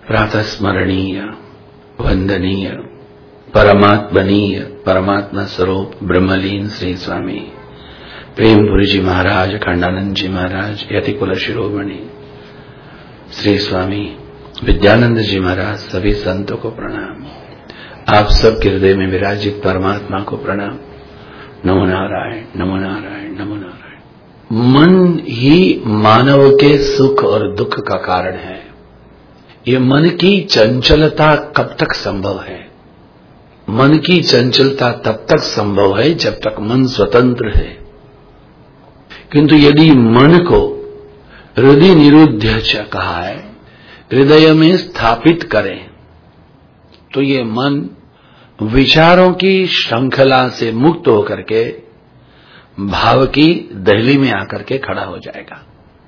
प्रातः स्मरणीय वंदनीय परमात्मनीय परमात्मा स्वरूप ब्रह्मलीन श्री स्वामी प्रेमपुरी जी महाराज, अखंडानंद जी महाराज, यतिकुल शिरोमणि श्री स्वामी विद्यानंद जी महाराज, सभी संतों को प्रणाम। आप सब के हृदय में विराजित परमात्मा को प्रणाम। नमो नारायण, नमो नारायण, नमो नारायण। मन ही मानव के सुख और दुख का कारण है। ये मन की चंचलता कब तक संभव है? मन की चंचलता तब तक संभव है जब तक मन स्वतंत्र है। किंतु यदि मन को हृदय निरुद्ध कहा है, हृदय में स्थापित करें, तो ये मन विचारों की श्रृंखला से मुक्त होकर के भाव की दहली में आकर के खड़ा हो जाएगा।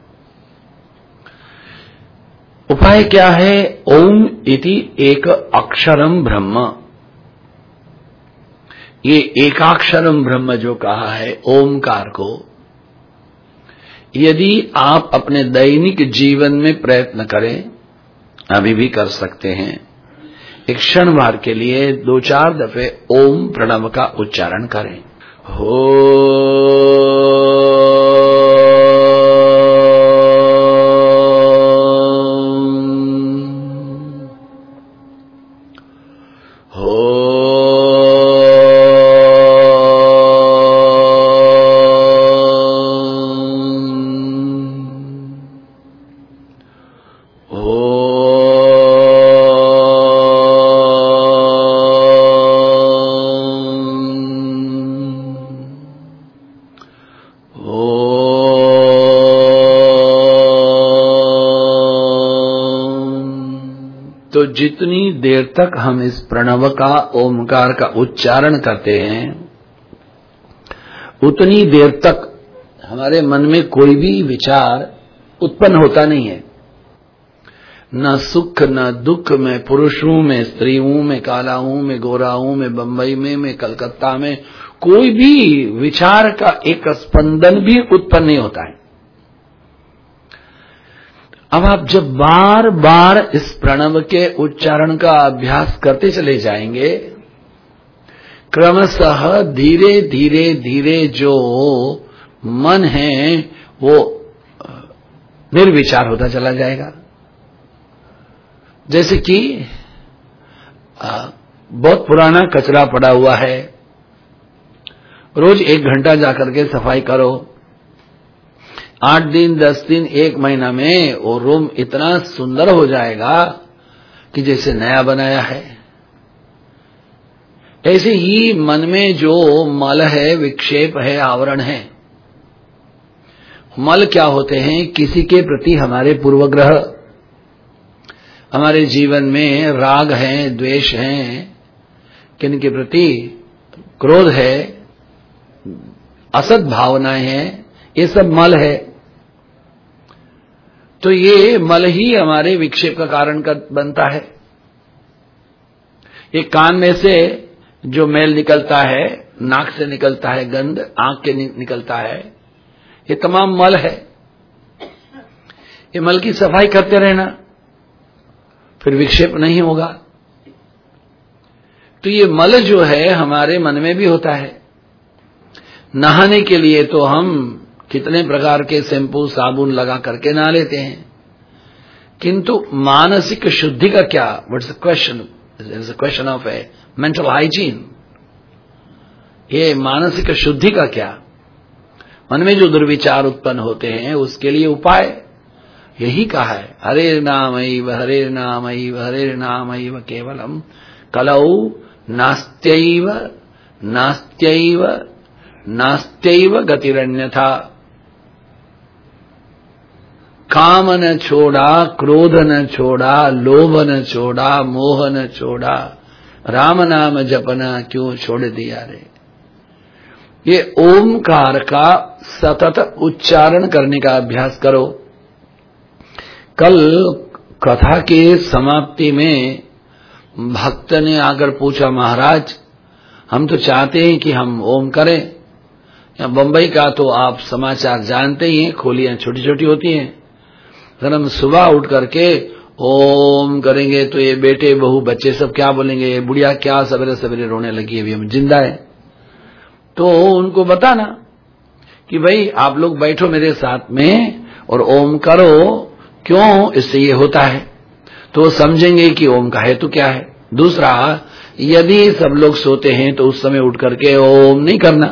उपाय क्या है? ओम इति एक अक्षरम ब्रह्म। ये एकाक्षरम ब्रह्म जो कहा है ओमकार को, यदि आप अपने दैनिक जीवन में प्रयत्न करें, अभी भी कर सकते हैं, एक क्षण भर के लिए 2-4 दफे ओम प्रणव का उच्चारण करें। हो तो जितनी देर तक हम इस प्रणव का, ओमकार का उच्चारण करते हैं, उतनी देर तक हमारे मन में कोई भी विचार उत्पन्न होता नहीं है। न सुख न दुख में, पुरुष हूं मैं, स्त्री हूं मैं, काला हूं मैं, गोरा हूं मैं, बंबई में मैं, कलकत्ता में, कोई भी विचार का एक स्पंदन भी उत्पन्न नहीं होता है। अब आप जब बार बार इस प्रणव के उच्चारण का अभ्यास करते चले जाएंगे, क्रमशः धीरे धीरे धीरे जो मन है वो निर्विचार होता चला जाएगा। जैसे कि बहुत पुराना कचरा पड़ा हुआ है, रोज 1 घंटा जाकर के सफाई करो, 8 दिन, 10 दिन, 1 महीना में वो रूम इतना सुंदर हो जाएगा कि जैसे नया बनाया है। ऐसे ही मन में जो मल है, विक्षेप है, आवरण है। मल क्या होते हैं? किसी के प्रति हमारे पूर्वग्रह, हमारे जीवन में राग है, द्वेष है, किन के प्रति क्रोध है, असत भावनाएं हैं, ये सब मल है। तो ये मल ही हमारे विक्षेप का कारण बनता है। ये कान में से जो मैल निकलता है, नाक से निकलता है गंध, आंख के निकलता है, ये तमाम मल है। ये मल की सफाई करते रहना, फिर विक्षेप नहीं होगा। तो ये मल जो है हमारे मन में भी होता है। नहाने के लिए तो हम कितने प्रकार के शैम्पू साबुन लगा करके नहा लेते हैं, किंतु मानसिक शुद्धि का क्या? What's the question? It's a question of a mental hygiene. ये मानसिक शुद्धि का क्या? मन में जो दुर्विचार उत्पन्न होते हैं उसके लिए उपाय यही कहा है, हरे नामैव हरे नामैव हरे नामैव केवलम कलौ नास्त्यैव नास्त्यैव नास्त्यैव गतिरन्यथा। काम न छोड़ा, क्रोध न छोड़ा, लोभ न छोड़ा, मोह न छोड़ा, राम नाम जपना क्यों छोड़ दिया रे। ये ओमकार का सतत उच्चारण करने का अभ्यास करो। कल कथा के समाप्ति में भक्त ने आकर पूछा, महाराज हम तो चाहते हैं कि हम ओम करें। या बंबई का तो आप समाचार जानते ही हैं, खोलियां छोटी छोटी होती हैं। अगर हम सुबह उठ करके ओम करेंगे तो ये बेटे बहू बच्चे सब क्या बोलेंगे, ये बुढ़िया क्या सवेरे सवेरे रोने लगी है, अभी हम जिंदा है। तो उनको बताना कि भाई आप लोग बैठो मेरे साथ में और ओम करो, क्यों, इससे ये होता है। तो वो समझेंगे कि ओम का हेतु क्या है। दूसरा, यदि सब लोग सोते हैं तो उस समय उठ करके ओम नहीं करना,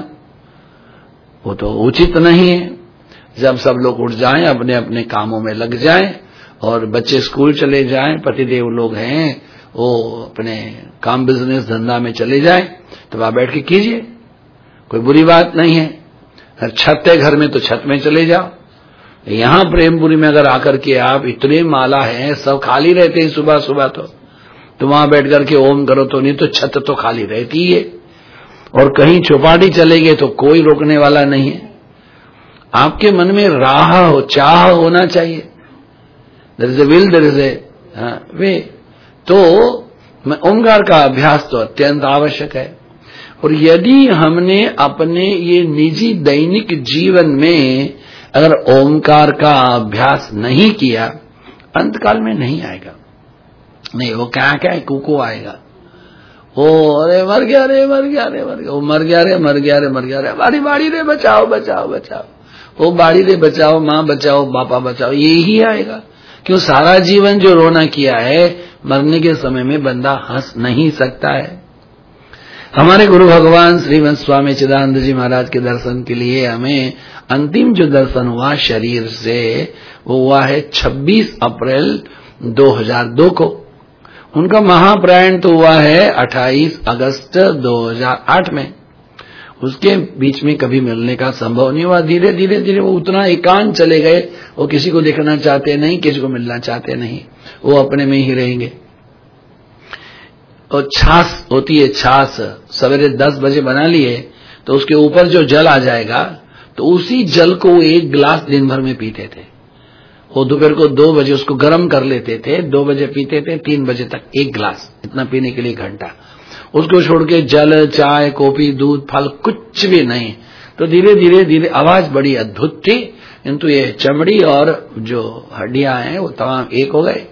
वो तो उचित नहीं है। जब सब लोग उठ जाएं, अपने अपने कामों में लग जाएं और बच्चे स्कूल चले जाएं, पतिदेव लोग हैं वो अपने काम बिजनेस धंधा में चले जाएं, तब आप बैठ के कीजिए, कोई बुरी बात नहीं है। अगर छत है घर में तो छत में चले जाओ। यहां प्रेमपुरी में अगर आकर के आप, इतने माला है, सब खाली रहते हैं सुबह सुबह, तो वहां बैठ करके ओम करो तो, नहीं तो छत तो खाली रहती ही है। और कहीं चौपाटी चले गए तो कोई रोकने वाला नहीं है। आपके मन में राह हो, चाह होना चाहिए। There is a will, there is a way. तो ओंकार का अभ्यास तो अत्यंत आवश्यक है। और यदि हमने अपने ये निजी दैनिक जीवन में अगर ओंकार का अभ्यास नहीं किया, अंतकाल में नहीं आएगा। नहीं, वो क्या क्या है, कुको आएगा, ओ अरे मर गया रे, मर गया रे, मर गया, वो मर गया रे, मर गया रे, मर गया रे, बाड़ी बाड़ी रे, बचाओ बचाओ बचाओ, वो बाड़ी रे बचाओ, माँ बचाओ, पापा बचाओ, यही आएगा। क्यों, सारा जीवन जो रोना किया है, मरने के समय में बंदा हंस नहीं सकता है। हमारे गुरु भगवान श्रीमद स्वामी चिदानंद जी महाराज के दर्शन के लिए हमें अंतिम जो दर्शन हुआ शरीर से, वो हुआ है 26 अप्रैल 2002 को। उनका महाप्रयाण तो हुआ है 28 अगस्त 2008 में। उसके बीच में कभी मिलने का संभव नहीं हुआ। धीरे धीरे धीरे वो उतना एकांत चले गए, वो किसी को देखना चाहते नहीं, किसी को मिलना चाहते नहीं, वो अपने में ही रहेंगे। और छाछ होती है, छाछ सवेरे 10 बजे बना लिए तो उसके ऊपर जो जल आ जाएगा, तो उसी जल को 1 गिलास दिन भर में पीते थे। वो दोपहर को 2 बजे उसको गर्म कर लेते थे, 2 बजे पीते थे, 3 बजे तक 1 गिलास, इतना पीने के लिए घंटा। उसको छोड़ के जल, चाय, कॉफी, दूध, फल कुछ भी नहीं। तो धीरे धीरे धीरे आवाज बड़ी अद्भुत थी, किंतु ये चमड़ी और जो हड्डियां हैं वो तमाम एक हो गए।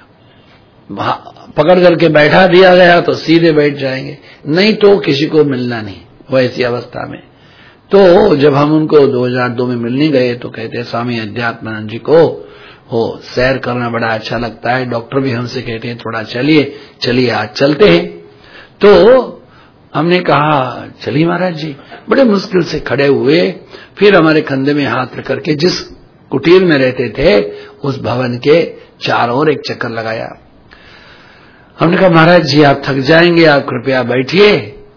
पकड़ करके बैठा दिया गया तो सीधे बैठ जाएंगे, नहीं तो किसी को मिलना नहीं, वैसी अवस्था में। तो जब हम उनको 2002 में मिलने गए तो कहते स्वामी अध्यात्मानंद जी को हो सैर करना बड़ा अच्छा लगता है, डॉक्टर भी हमसे कहते हैं थोड़ा चलिए चलिए, आज चलते हैं। तो हमने कहा चलिए महाराज जी। बड़े मुश्किल से खड़े हुए, फिर हमारे कंधे में हाथ रख करके जिस कुटीर में रहते थे उस भवन के चारों ओर एक चक्कर लगाया। हमने कहा महाराज जी आप थक जाएंगे, आप कृपया बैठिए,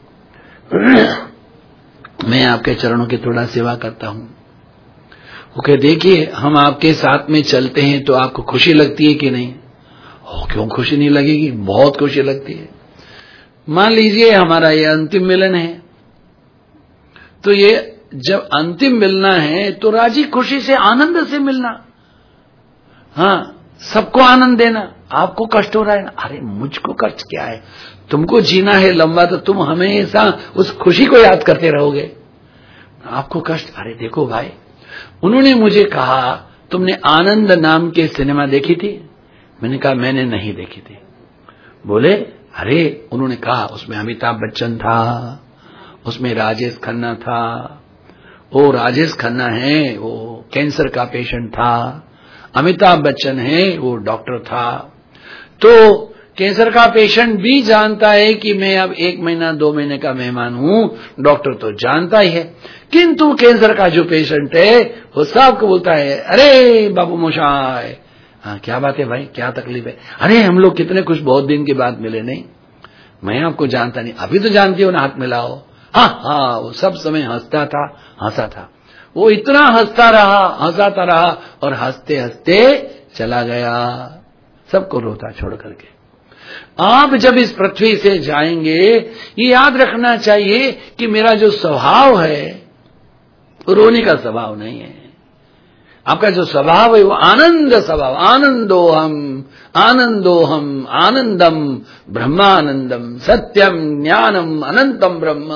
मैं आपके चरणों की थोड़ा सेवा करता हूं। वो कहे देखिए हम आपके साथ में चलते हैं तो आपको खुशी लगती है कि नहीं? क्यों खुशी नहीं लगेगी, बहुत खुशी लगती है। मान लीजिए हमारा ये अंतिम मिलन है, तो ये जब अंतिम मिलना है तो राजी खुशी से आनंद से मिलना, हाँ सबको आनंद देना। आपको कष्ट हो रहा है ना, अरे मुझको कष्ट क्या है, तुमको जीना है लंबा तो तुम हमेशा उस खुशी को याद करते रहोगे। आपको कष्ट, अरे देखो भाई उन्होंने मुझे कहा तुमने आनंद नाम के सिनेमा देखी थी? मैंने कहा मैंने नहीं देखी थी। बोले अरे उन्होंने कहा उसमें अमिताभ बच्चन था, उसमें राजेश खन्ना था। वो राजेश खन्ना है वो कैंसर का पेशेंट था, अमिताभ बच्चन है वो डॉक्टर था। तो कैंसर का पेशेंट भी जानता है कि मैं अब 1 महीना 2 महीने का मेहमान हूं, डॉक्टर तो जानता ही है, किंतु कैंसर का जो पेशेंट है वो सबको बोलता है अरे बाबू मोशाय, हाँ क्या बात है भाई, क्या तकलीफ है? अरे हम लोग कितने कुछ बहुत दिन के बाद मिले, नहीं मैं आपको जानता नहीं, अभी तो जानती हो ना, हाथ मिलाओ। हाँ हाँ, वो सब समय हंसता था, हंसा था, वो इतना हंसता रहा, हंसाता रहा और हंसते हंसते चला गया, सबको रोता छोड़ करके। आप जब इस पृथ्वी से जाएंगे ये याद रखना चाहिए कि मेरा जो स्वभाव है वो रोने का स्वभाव नहीं है। आपका जो स्वभाव है वो आनंद स्वभाव, आनंदोहम आनंदोहम आनंदम ब्रह्मानंदम सत्यम ज्ञानम अनंतम ब्रह्म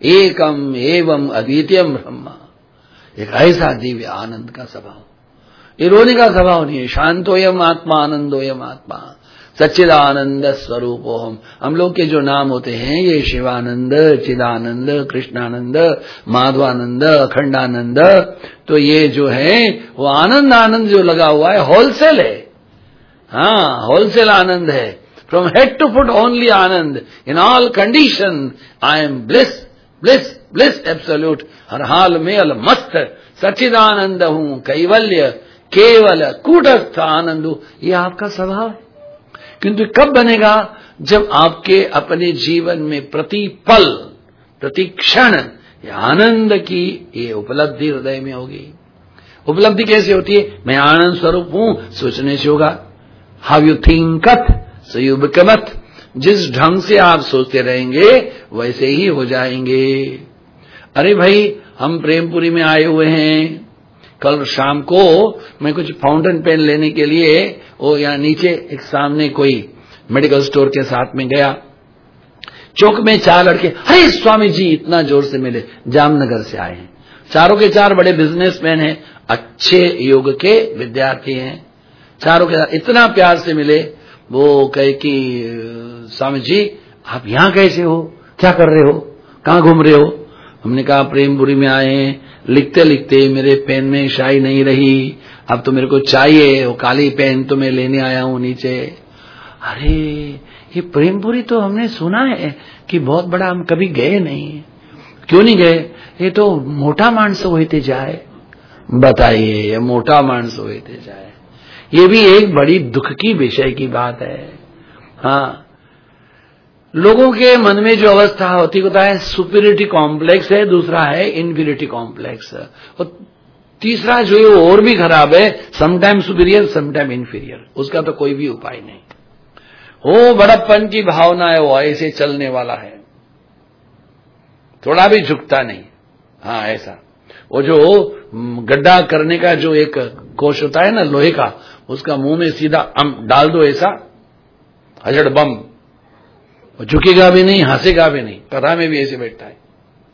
एकम एवं अद्वितीयम ब्रह्म। एक ऐसा दिव्य आनंद का स्वभाव, ये रोने का स्वभाव नहीं है। शांतोयम आत्मा आनंदोयम आत्मा सच्चिदानंद स्वरूपोहम। हम लोग के जो नाम होते हैं ये शिवानंद, चिदानंद, कृष्णानंद, माधवानंद, अखंडानंद, तो ये जो है वो आनंद आनंद जो लगा हुआ है होलसेल है। हाँ, होलसेल आनंद है। From head to foot only anand, in all condition I am bliss bliss bliss absolute. हर हाल में अलमस्त सच्चिदानंद हूं, कैवल्य केवल कूटस्थ आनंद हूं। ये आपका स्वभाव है। किंतु कब बनेगा? जब आपके अपने जीवन में प्रति पल प्रति क्षण आनंद की ये उपलब्धि हृदय में होगी। उपलब्धि कैसे होती है? मैं आनंद स्वरूप हूं, सोचने से होगा। How you thinketh so you becometh. जिस ढंग से आप सोचते रहेंगे वैसे ही हो जाएंगे। अरे भाई, हम प्रेमपुरी में आए हुए हैं। कल शाम को मैं कुछ फाउंटेन पेन लेने के लिए वो यहाँ नीचे एक सामने कोई मेडिकल स्टोर के साथ में गया। चौक में 4 लड़के, अरे स्वामी जी, इतना जोर से मिले। जामनगर से आए हैं, चारों के 4 बड़े बिजनेसमैन हैं, अच्छे योग के विद्यार्थी हैं। चारों के साथ इतना प्यार से मिले। वो कहे कि स्वामी जी आप यहाँ कैसे हो, क्या कर रहे हो, कहाँ घूम रहे हो? हमने कहा प्रेमपुरी में आए हैं। लिखते लिखते मेरे पेन में स्याही नहीं रही, अब तो मेरे को चाहिए वो काली पेन, तो मैं लेने आया हूं नीचे। अरे ये प्रेमपुरी तो हमने सुना है कि बहुत बड़ा, हम कभी गए नहीं। क्यों नहीं गए? ये तो मोटा माणस होते जाए। बताइए, ये मोटा माणस होते जाए, ये भी एक बड़ी दुख की विषय की बात है। हाँ, लोगों के मन में जो अवस्था होती है सुपीरियरिटी कॉम्प्लेक्स है, दूसरा है इन्फीरियरिटी कॉम्प्लेक्स, और तीसरा जो है वो और भी खराब है, समटाइम सुपीरियर समटाइम इन्फीरियर। उसका तो कोई भी उपाय नहीं। वो बड़प्पन की भावना है, वो ऐसे चलने वाला है, थोड़ा भी झुकता नहीं। हाँ, ऐसा वो जो गड्ढा करने का जो एक कोश होता है ना लोहे का, उसका मुंह में सीधा डाल दो ऐसा, हजड़ बम, झुकेगा भी नहीं, हंसेगा भी नहीं। कथा में भी ऐसे बैठता है।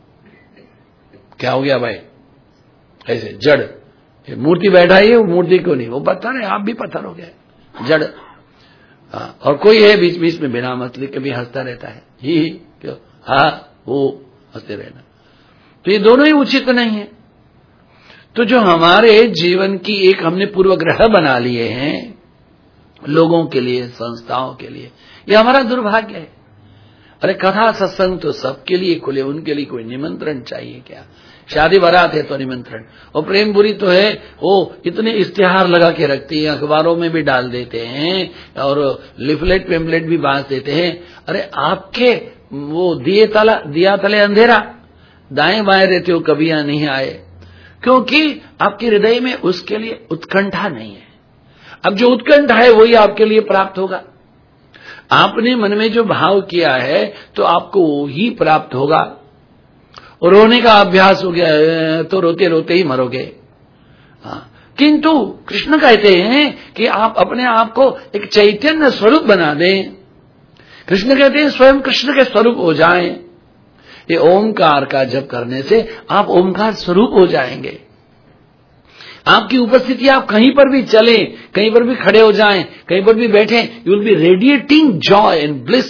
क्या हो गया भाई? ऐसे जड़, ये मूर्ति बैठा है, वो मूर्ति क्यों नहीं? वो पत्थर है, आप भी पत्थर हो गए, जड़। हाँ, और कोई है बीच बीच में बिना मतलब के भी हंसता रहता है, ही क्यों, हाँ वो हंसते रहना। तो ये दोनों ही उचित नहीं है। तो जो हमारे जीवन की एक हमने पूर्वग्रह बना लिए हैं लोगों के लिए, संस्थाओं के लिए, ये हमारा दुर्भाग्य है। अरे कथा सत्संग तो सबके लिए खुले, उनके लिए कोई निमंत्रण चाहिए क्या? शादी बारात है तो निमंत्रण, और प्रेमपुरी तो है वो इतने इश्तिहार लगा के रखती है, अखबारों में भी डाल देते हैं और लिफलेट पेम्पलेट भी बांट देते हैं। अरे आपके वो दिया तले अंधेरा, दाएं बाएं रहते हो, कभी यहां नहीं आए, क्योंकि आपके हृदय में उसके लिए उत्कंठा नहीं है। अब जो उत्कंठा है वही आपके लिए प्राप्त होगा। आपने मन में जो भाव किया है तो आपको ही प्राप्त होगा। और रोने का अभ्यास हो गया तो रोते रोते ही मरोगे। हाँ, किंतु कृष्ण कहते हैं कि आप अपने आप को एक चैतन्य स्वरूप बना दें। कृष्ण कहते हैं स्वयं कृष्ण के स्वरूप हो जाएं। ये ओमकार का जप करने से आप ओमकार स्वरूप हो जाएंगे। आपकी उपस्थिति, आप कहीं पर भी चलें, कहीं पर भी खड़े हो जाएं, कहीं पर भी बैठें, you will be radiating joy and bliss.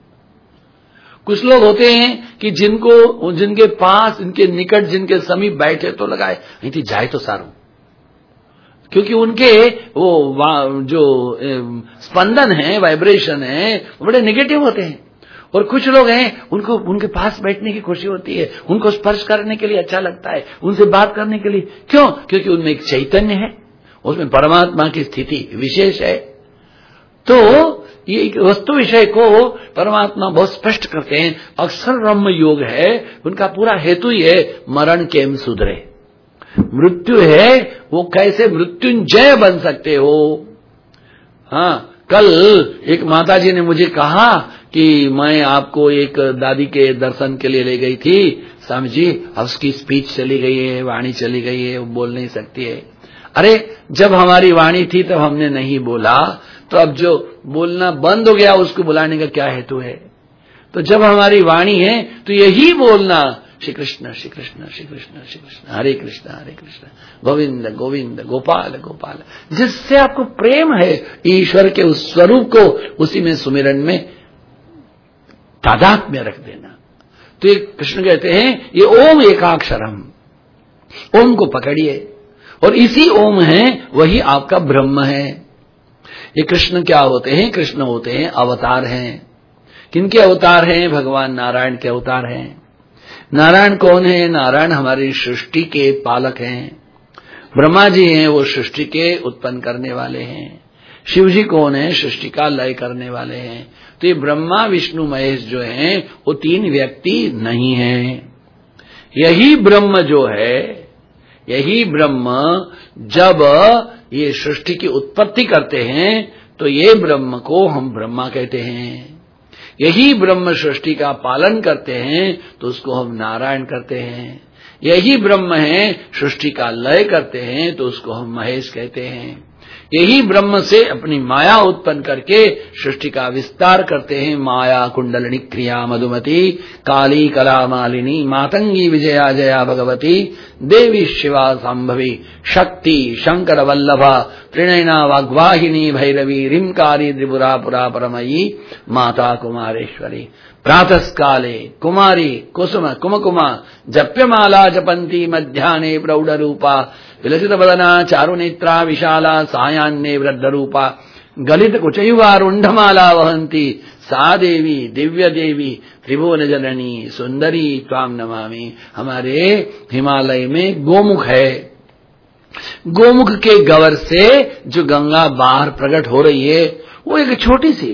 कुछ लोग होते हैं कि जिनके पास, इनके निकट, जिनके समीप बैठे तो लगाए नहीं थी जाए तो सारू, क्योंकि उनके वो जो स्पंदन है, वाइब्रेशन है, वो बड़े नेगेटिव होते हैं। और कुछ लोग हैं उनको उनके पास बैठने की खुशी होती है, उनको स्पर्श करने के लिए अच्छा लगता है, उनसे बात करने के लिए। क्यों? क्योंकि उनमें एक चैतन्य है, उसमें परमात्मा की स्थिति विशेष है। तो ये वस्तु विषय को परमात्मा बहुत स्पष्ट करते हैं। अक्षर ब्रह्म योग है, उनका पूरा हेतु ही है मरण केम सुधरे। मृत्यु है वो कैसे मृत्युंजय बन सकते हो। हाँ, कल एक माताजी ने मुझे कहा कि मैं आपको एक दादी के दर्शन के लिए ले गई थी स्वामी जी, अब उसकी स्पीच चली गई है, वाणी चली गई है, वो बोल नहीं सकती है। अरे जब हमारी वाणी थी तब हमने नहीं बोला, तो अब जो बोलना बंद हो गया उसको बुलाने का क्या हेतु है? तो जब हमारी वाणी है तो यही बोलना श्री कृष्ण श्री कृष्ण श्री कृष्ण श्री कृष्ण, हरे कृष्ण गोविंद गोविंद गोपाल गोपाल। जिससे आपको प्रेम है ईश्वर के उस स्वरूप को उसी में सुमिरन में तादाद में रख देना। तो ये कृष्ण कहते हैं ये ओम एकाक्षरम, ओम को पकड़िए और इसी ओम है वही आपका ब्रह्म है। ये कृष्ण क्या होते हैं? कृष्ण होते हैं अवतार हैं। किनके अवतार हैं? भगवान नारायण के अवतार हैं। नारायण कौन है? नारायण हमारी सृष्टि के पालक हैं। ब्रह्मा जी हैं, वो सृष्टि के उत्पन्न करने वाले हैं। शिव जी कौन है? सृष्टि का लय करने वाले हैं। तो ये ब्रह्मा विष्णु महेश जो हैं वो तीन व्यक्ति नहीं हैं। यही ब्रह्म जो है, यही ब्रह्म जब ये सृष्टि की उत्पत्ति करते हैं तो ये ब्रह्म को हम ब्रह्मा कहते हैं। यही ब्रह्म सृष्टि का पालन करते हैं तो उसको हम नारायण कहते हैं। यही ब्रह्म है सृष्टि का लय करते हैं तो उसको हम महेश कहते हैं। यही ब्रह्म से अपनी माया उत्पन्न करके सृष्टि का विस्तार करते हैं। माया कुंडलिनी क्रिया मधुमती काली कला मालिनी मातंगी विजया जया भगवती देवी शिवा संभवी शक्ति शंकर वल्लभा त्रिनयना वाग्वाहिनी भैरवी रिंकारी त्रिपुरा पुरा परमयी माता कुमारेश्वरी प्रातस्काले कुमारी कुसुम कुमकुमा जप्यमाला जपंती मध्याह्ने प्रौढ़ रूपा विलसित वदना चारुनेत्रा विशाला सायान्ने वृद्ध रूपा गलित कुचयुवारुंढमाला वहंती सा देवी दिव्य देवी त्रिभुवन जननी सुंदरी त्वाम नमामि। हमारे हिमालय में गोमुख है। गोमुख के गवर से जो गंगा बाहर प्रकट हो रही है वो एक छोटी सी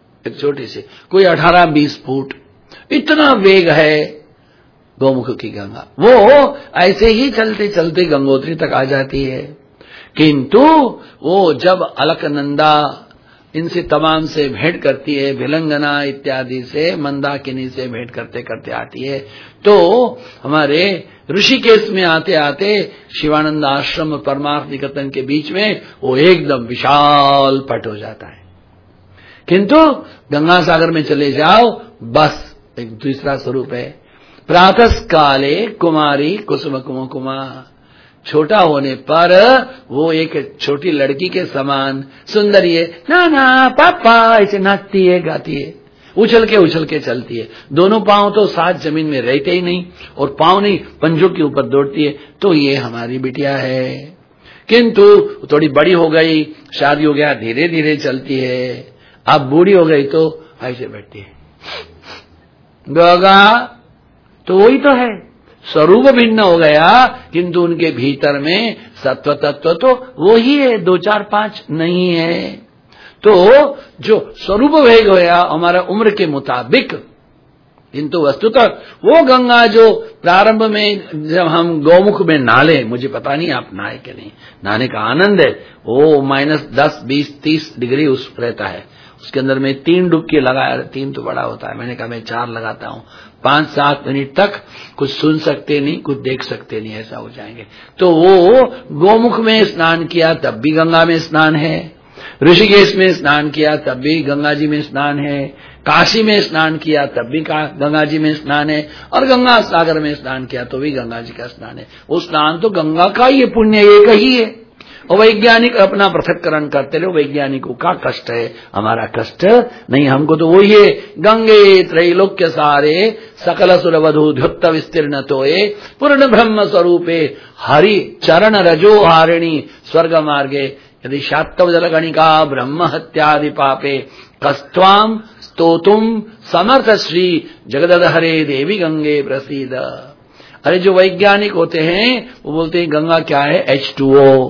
कोई 18-20 फुट इतना वेग है गोमुख की गंगा। वो ऐसे ही चलते चलते गंगोत्री तक आ जाती है। किंतु वो जब अलकनंदा इनसे तमाम से भेंट करती है, भिलंगना इत्यादि से मंदाकिनी से भेंट करते करते आती है, तो हमारे ऋषिकेश में आते आते शिवानंद आश्रम और परमार्थ निकेतन के बीच में वो एकदम विशाल पट हो जाता है। किंतु गंगा सागर में चले जाओ बस एक दूसरा स्वरूप है। प्रातःकाले कुमारी कुसुम कुमकुमा, छोटा होने पर वो एक छोटी लड़की के समान सुंदरी है। नाना पापा ऐसे नाचती है, गाती है, उछल के चलती है। दोनों पांव तो साथ जमीन में रहते ही नहीं और पांव नहीं पंजों के ऊपर दौड़ती है। तो ये हमारी बिटिया है। किंतु थोड़ी बड़ी हो गई, शादी हो गया, धीरे धीरे चलती है। अब बूढ़ी हो गई तो ऐसे बैठती है। गंगा तो वही तो है, स्वरूप भिन्न हो गया किंतु उनके भीतर में सत्व तत्व तो वही है, 2 4 5 नहीं है। तो जो स्वरूप भेद होया हमारा उम्र के मुताबिक, किंतु वस्तुतः वो गंगा जो प्रारंभ में जब हम गौमुख में नहाले, मुझे पता नहीं आप नहाए कि नहीं, नहाने का आनंद है, वो -10 20 30 डिग्री उस रहता है। उसके अंदर में 3 डुबकी लगाया, 3 तो बड़ा होता है, मैंने कहा मैं 4 लगाता हूँ। 5-7 मिनट तक कुछ सुन सकते नहीं, कुछ देख सकते नहीं, ऐसा हो जाएंगे। तो वो गोमुख में स्नान किया तब भी गंगा में स्नान है, ऋषिकेश में स्नान किया तब भी गंगा जी में स्नान है, काशी में स्नान किया तब भी गंगा जी में स्नान है, और गंगा सागर में स्नान किया तो भी गंगा जी का स्नान है। वो स्नान तो गंगा का ही पुण्य एक ही है। और वैज्ञानिक अपना पृथक्करण करते रहे, वैज्ञानिकों का कष्ट है, हमारा कष्ट नहीं। हमको तो वही है, गंगे त्रैलोक्य सारे सकल सुरवधु ध्युत्त विस्तीर्ण तोये पूर्ण ब्रह्म स्वरूपे हरि चरण रजो हारिणी स्वर्ग मार्गे यदि शात्तव जलगणिका ब्रह्म हत्यादि पापे कस्त्वाम स्तोतुम समर्थ श्री जगदद हरे देवी गंगे प्रसीद। अरे जो वैज्ञानिक होते हैं वो बोलते हैं गंगा क्या है? H2O।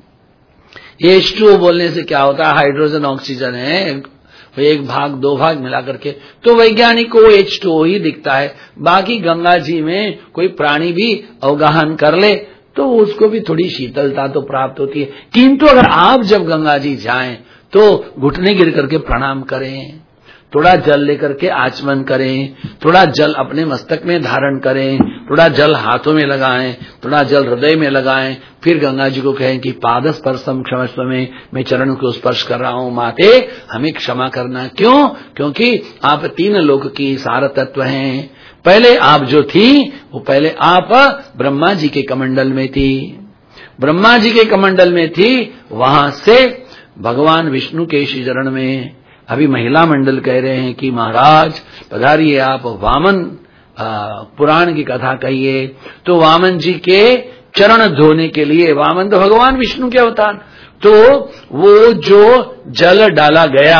ये H2O बोलने से क्या होता है? हाइड्रोजन ऑक्सीजन है, एक भाग 2 भाग मिला करके, तो वैज्ञानिक को H2O ही दिखता है। बाकी गंगा जी में कोई प्राणी भी अवगाहन कर ले तो उसको भी थोड़ी शीतलता तो प्राप्त होती है। किंतु अगर आप जब गंगा जी जाएं तो घुटने गिर करके प्रणाम करें, थोड़ा जल लेकर के आचमन करें, थोड़ा जल अपने मस्तक में धारण करें, थोड़ा जल हाथों में लगाएं, थोड़ा जल हृदय में लगाएं, फिर गंगा जी को कहें कि पाद स्पर्शम क्षमस्व में, मैं चरणों को स्पर्श कर रहा हूं, माते हमें क्षमा करना। क्यों? क्योंकि आप 3 लोक की सार तत्व हैं। पहले आप जो थी वो पहले आप ब्रह्मा जी के कमंडल में थी, ब्रह्मा जी के कमंडल में थी, वहां से भगवान विष्णु के श्री चरण में। अभी महिला मंडल कह रहे हैं कि महाराज पधारिए, आप वामन पुराण की कथा कहिए। तो वामन जी के चरण धोने के लिए, वामन तो भगवान विष्णु के अवतार, तो वो जो जल डाला गया,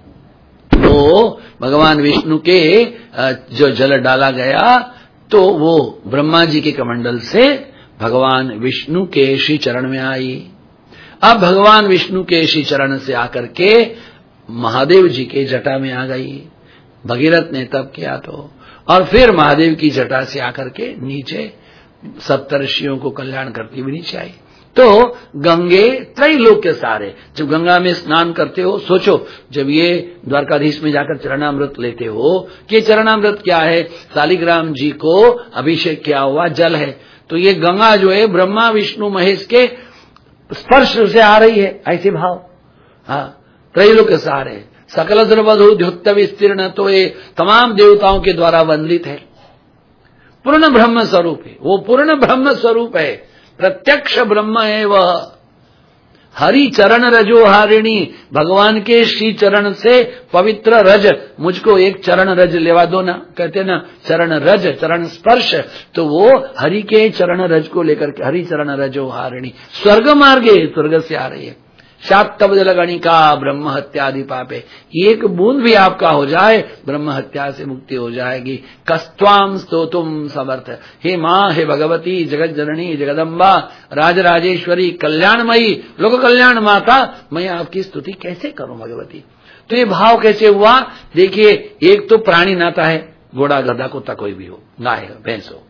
वो भगवान विष्णु के जो जल डाला गया, तो वो ब्रह्मा जी के कमंडल से भगवान विष्णु के श्री चरण में आई। अब भगवान विष्णु के श्री चरण से आकर के महादेव जी के जटा में आ गई। भगीरथ ने तप किया तो, और फिर महादेव की जटा से आकर के नीचे सप्तर्षियों को कल्याण करती हुई नीचे आई। तो गंगे त्रैलोक के सारे, जब गंगा में स्नान करते हो, सोचो जब ये द्वारकाधीश में जाकर चरणामृत लेते हो कि चरणामृत क्या है, शालिग्राम जी को अभिषेक किया हुआ जल है, तो ये गंगा जो है ब्रह्मा विष्णु महेश के स्पर्श से आ रही है, ऐसे भाव। हाँ, त्रैलोक के सारे सकल द्रवधु द्युक्त विस्तीर्ण, तो ये तमाम देवताओं के द्वारा वंदित है, पूर्ण ब्रह्म स्वरूप है, वो पूर्ण ब्रह्म स्वरूप है, प्रत्यक्ष ब्रह्म है वह। हरि चरण रजो हारिणी, भगवान के श्री चरण से पवित्र रज, मुझको एक चरण रज लेवा दो ना, कहते ना चरण रज, चरण स्पर्श, तो वो हरि के चरण रज को लेकर के, हरि चरण रजो हारिणी, स्वर्ग मार्गे, स्वर्ग से आ रही है। शातब जलगणिका ब्रह्म हत्यादि पापे, एक बूंद भी आपका हो जाए ब्रह्म हत्या से मुक्ति हो जाएगी। कस्त्वाम स्तोतुम समर्थ, हे माँ, हे भगवती, जगत जननी, जगदम्बा, राजराजेश्वरी, कल्याणमयी, लोक कल्याण माता, मैं आपकी स्तुति कैसे करूं भगवती। तो ये भाव कैसे हुआ, देखिए, एक तो प्राणी नाता है, घोड़ा गधा कुत्ता कोई भी हो, गाय हो भैंस हो,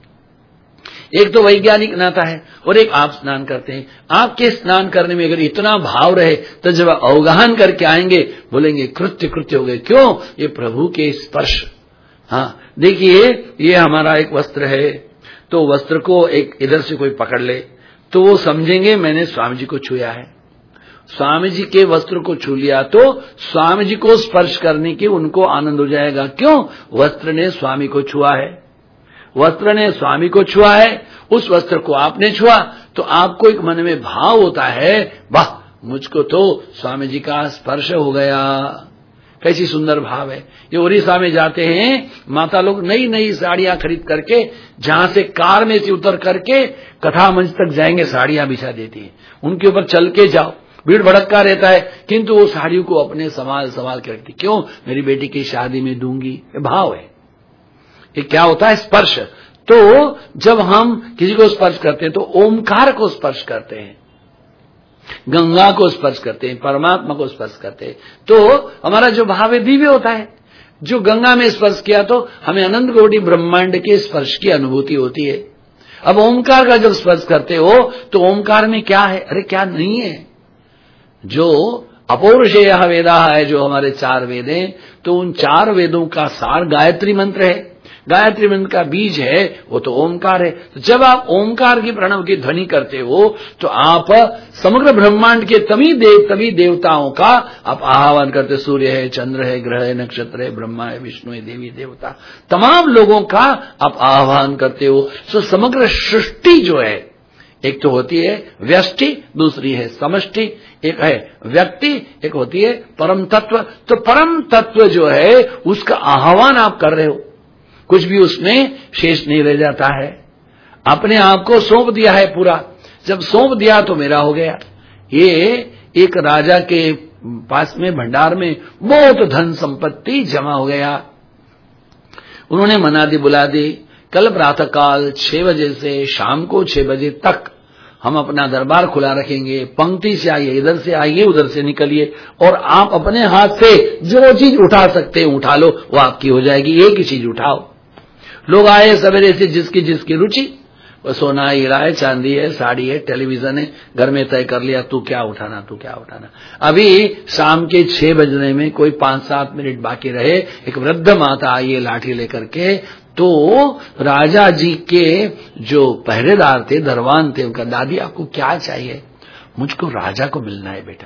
एक तो वैज्ञानिक नाता है, और एक आप स्नान करते हैं। आपके स्नान करने में अगर इतना भाव रहे तो जब अवगाहन करके आएंगे बोलेंगे कृत्य कृत्य हो गए, क्यों, ये प्रभु के स्पर्श। हाँ, देखिए ये हमारा एक वस्त्र है, तो वस्त्र को एक इधर से कोई पकड़ ले तो वो समझेंगे मैंने स्वामी जी को छुया है। स्वामी जी के वस्त्र को छू लिया तो स्वामी जी को स्पर्श करने की उनको आनंद हो जाएगा, क्यों, वस्त्र ने स्वामी को छुआ है, वस्त्र ने स्वामी को छुआ है, उस वस्त्र को आपने छुआ तो आपको एक मन में भाव होता है, वाह मुझको तो स्वामी जी का स्पर्श हो गया। कैसी सुंदर भाव है। ये उड़ीसा में जाते हैं माता लोग नई नई साड़ियां खरीद करके, जहां से कार में से उतर करके कथा मंच तक जाएंगे, साड़ियां बिछा देती है, उनके ऊपर चल के जाओ, भीड़ भड़का रहता है, किंतु वो साड़ियों को अपने संभाल संभाल के रखती, क्यों, मेरी बेटी की शादी में दूंगी, ये भाव है। ये क्या होता है, स्पर्श। तो जब हम किसी को स्पर्श करते हैं तो ओमकार को स्पर्श करते हैं, गंगा को स्पर्श करते हैं, परमात्मा को स्पर्श करते हैं, तो हमारा जो भाव है दिव्य होता है। जो गंगा में स्पर्श किया तो हमें अनंत कोटि ब्रह्मांड के स्पर्श की अनुभूति होती है। अब ओमकार का जब स्पर्श करते हो तो ओमकार में क्या है, अरे क्या नहीं है, जो अपौरुषेय वेदा है, जो हमारे 4 वेद हैं, तो उन 4 वेदों का सार गायत्री मंत्र है, गायत्री मंत्र का बीज है वो तो ओमकार है। तो जब आप ओमकार की प्रणव की ध्वनि करते हो तो आप समग्र ब्रह्मांड के तभी देवताओं का आप आह्वान करते, सूर्य है, चंद्र है, ग्रह है, नक्षत्र है, ब्रह्मा है, विष्णु है, देवी देवता, तमाम लोगों का आप आह्वान करते हो। तो समग्र सृष्टि जो है, एक तो होती है व्यष्टि, दूसरी है समष्टि, एक है व्यक्ति, एक होती है परम तत्व। तो परम तत्व जो है उसका आह्वान आप कर रहे हो, कुछ भी उसमें शेष नहीं रह जाता है, अपने आप को सौंप दिया है पूरा। जब सौंप दिया तो मेरा हो गया। ये एक राजा के पास में भंडार में बहुत धन संपत्ति जमा हो गया, उन्होंने मना दी, बुला दी, कल प्रातः काल 6 बजे से शाम को 6 बजे तक हम अपना दरबार खुला रखेंगे, पंक्ति से आइए, इधर से आइए, उधर से निकलिए, और आप अपने हाथ से जो चीज उठा सकते हैं उठा लो, वो आपकी हो जाएगी, एक ही चीज उठाओ। लोग आए सवेरे से, जिसकी जिसकी रुचि, वो सोना है, हीरा है, चांदी है, साड़ी है, टेलीविजन है, घर में तय कर लिया तू क्या उठाना, तू क्या उठाना। अभी शाम के 6 बजने में कोई 5-7 मिनट बाकी रहे, एक वृद्ध माता आई है लाठी लेकर के, तो राजा जी के जो पहरेदार थे, दरवान थे, उनका, दादी आपको क्या चाहिए, मुझको राजा को मिलना है बेटा।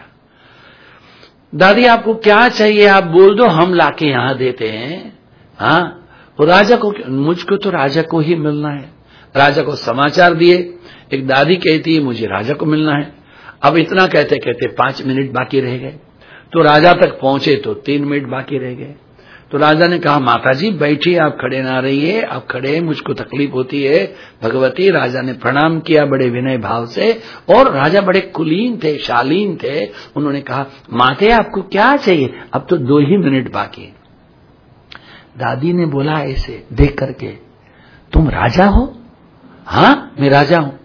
दादी आपको क्या चाहिए आप बोल दो, हम लाके यहां देते हैं। हाँ, वो राजा को, मुझको तो राजा को ही मिलना है। राजा को समाचार दिए, एक दादी कहती है मुझे राजा को मिलना है। अब इतना कहते कहते 5 मिनट बाकी रह गए, तो राजा तक पहुंचे तो 3 मिनट बाकी रह गए। तो राजा ने कहा माताजी बैठिए, आप खड़े ना रहिए, आप खड़े, मुझको तकलीफ होती है भगवती। राजा ने प्रणाम किया बड़े विनय भाव से, और राजा बड़े कुलीन थे, शालीन थे। उन्होंने कहा माते आपको क्या चाहिए, अब तो 2 ही मिनट बाकी है। दादी ने बोला ऐसे देख करके, तुम राजा हो? हाँ मैं राजा हूं।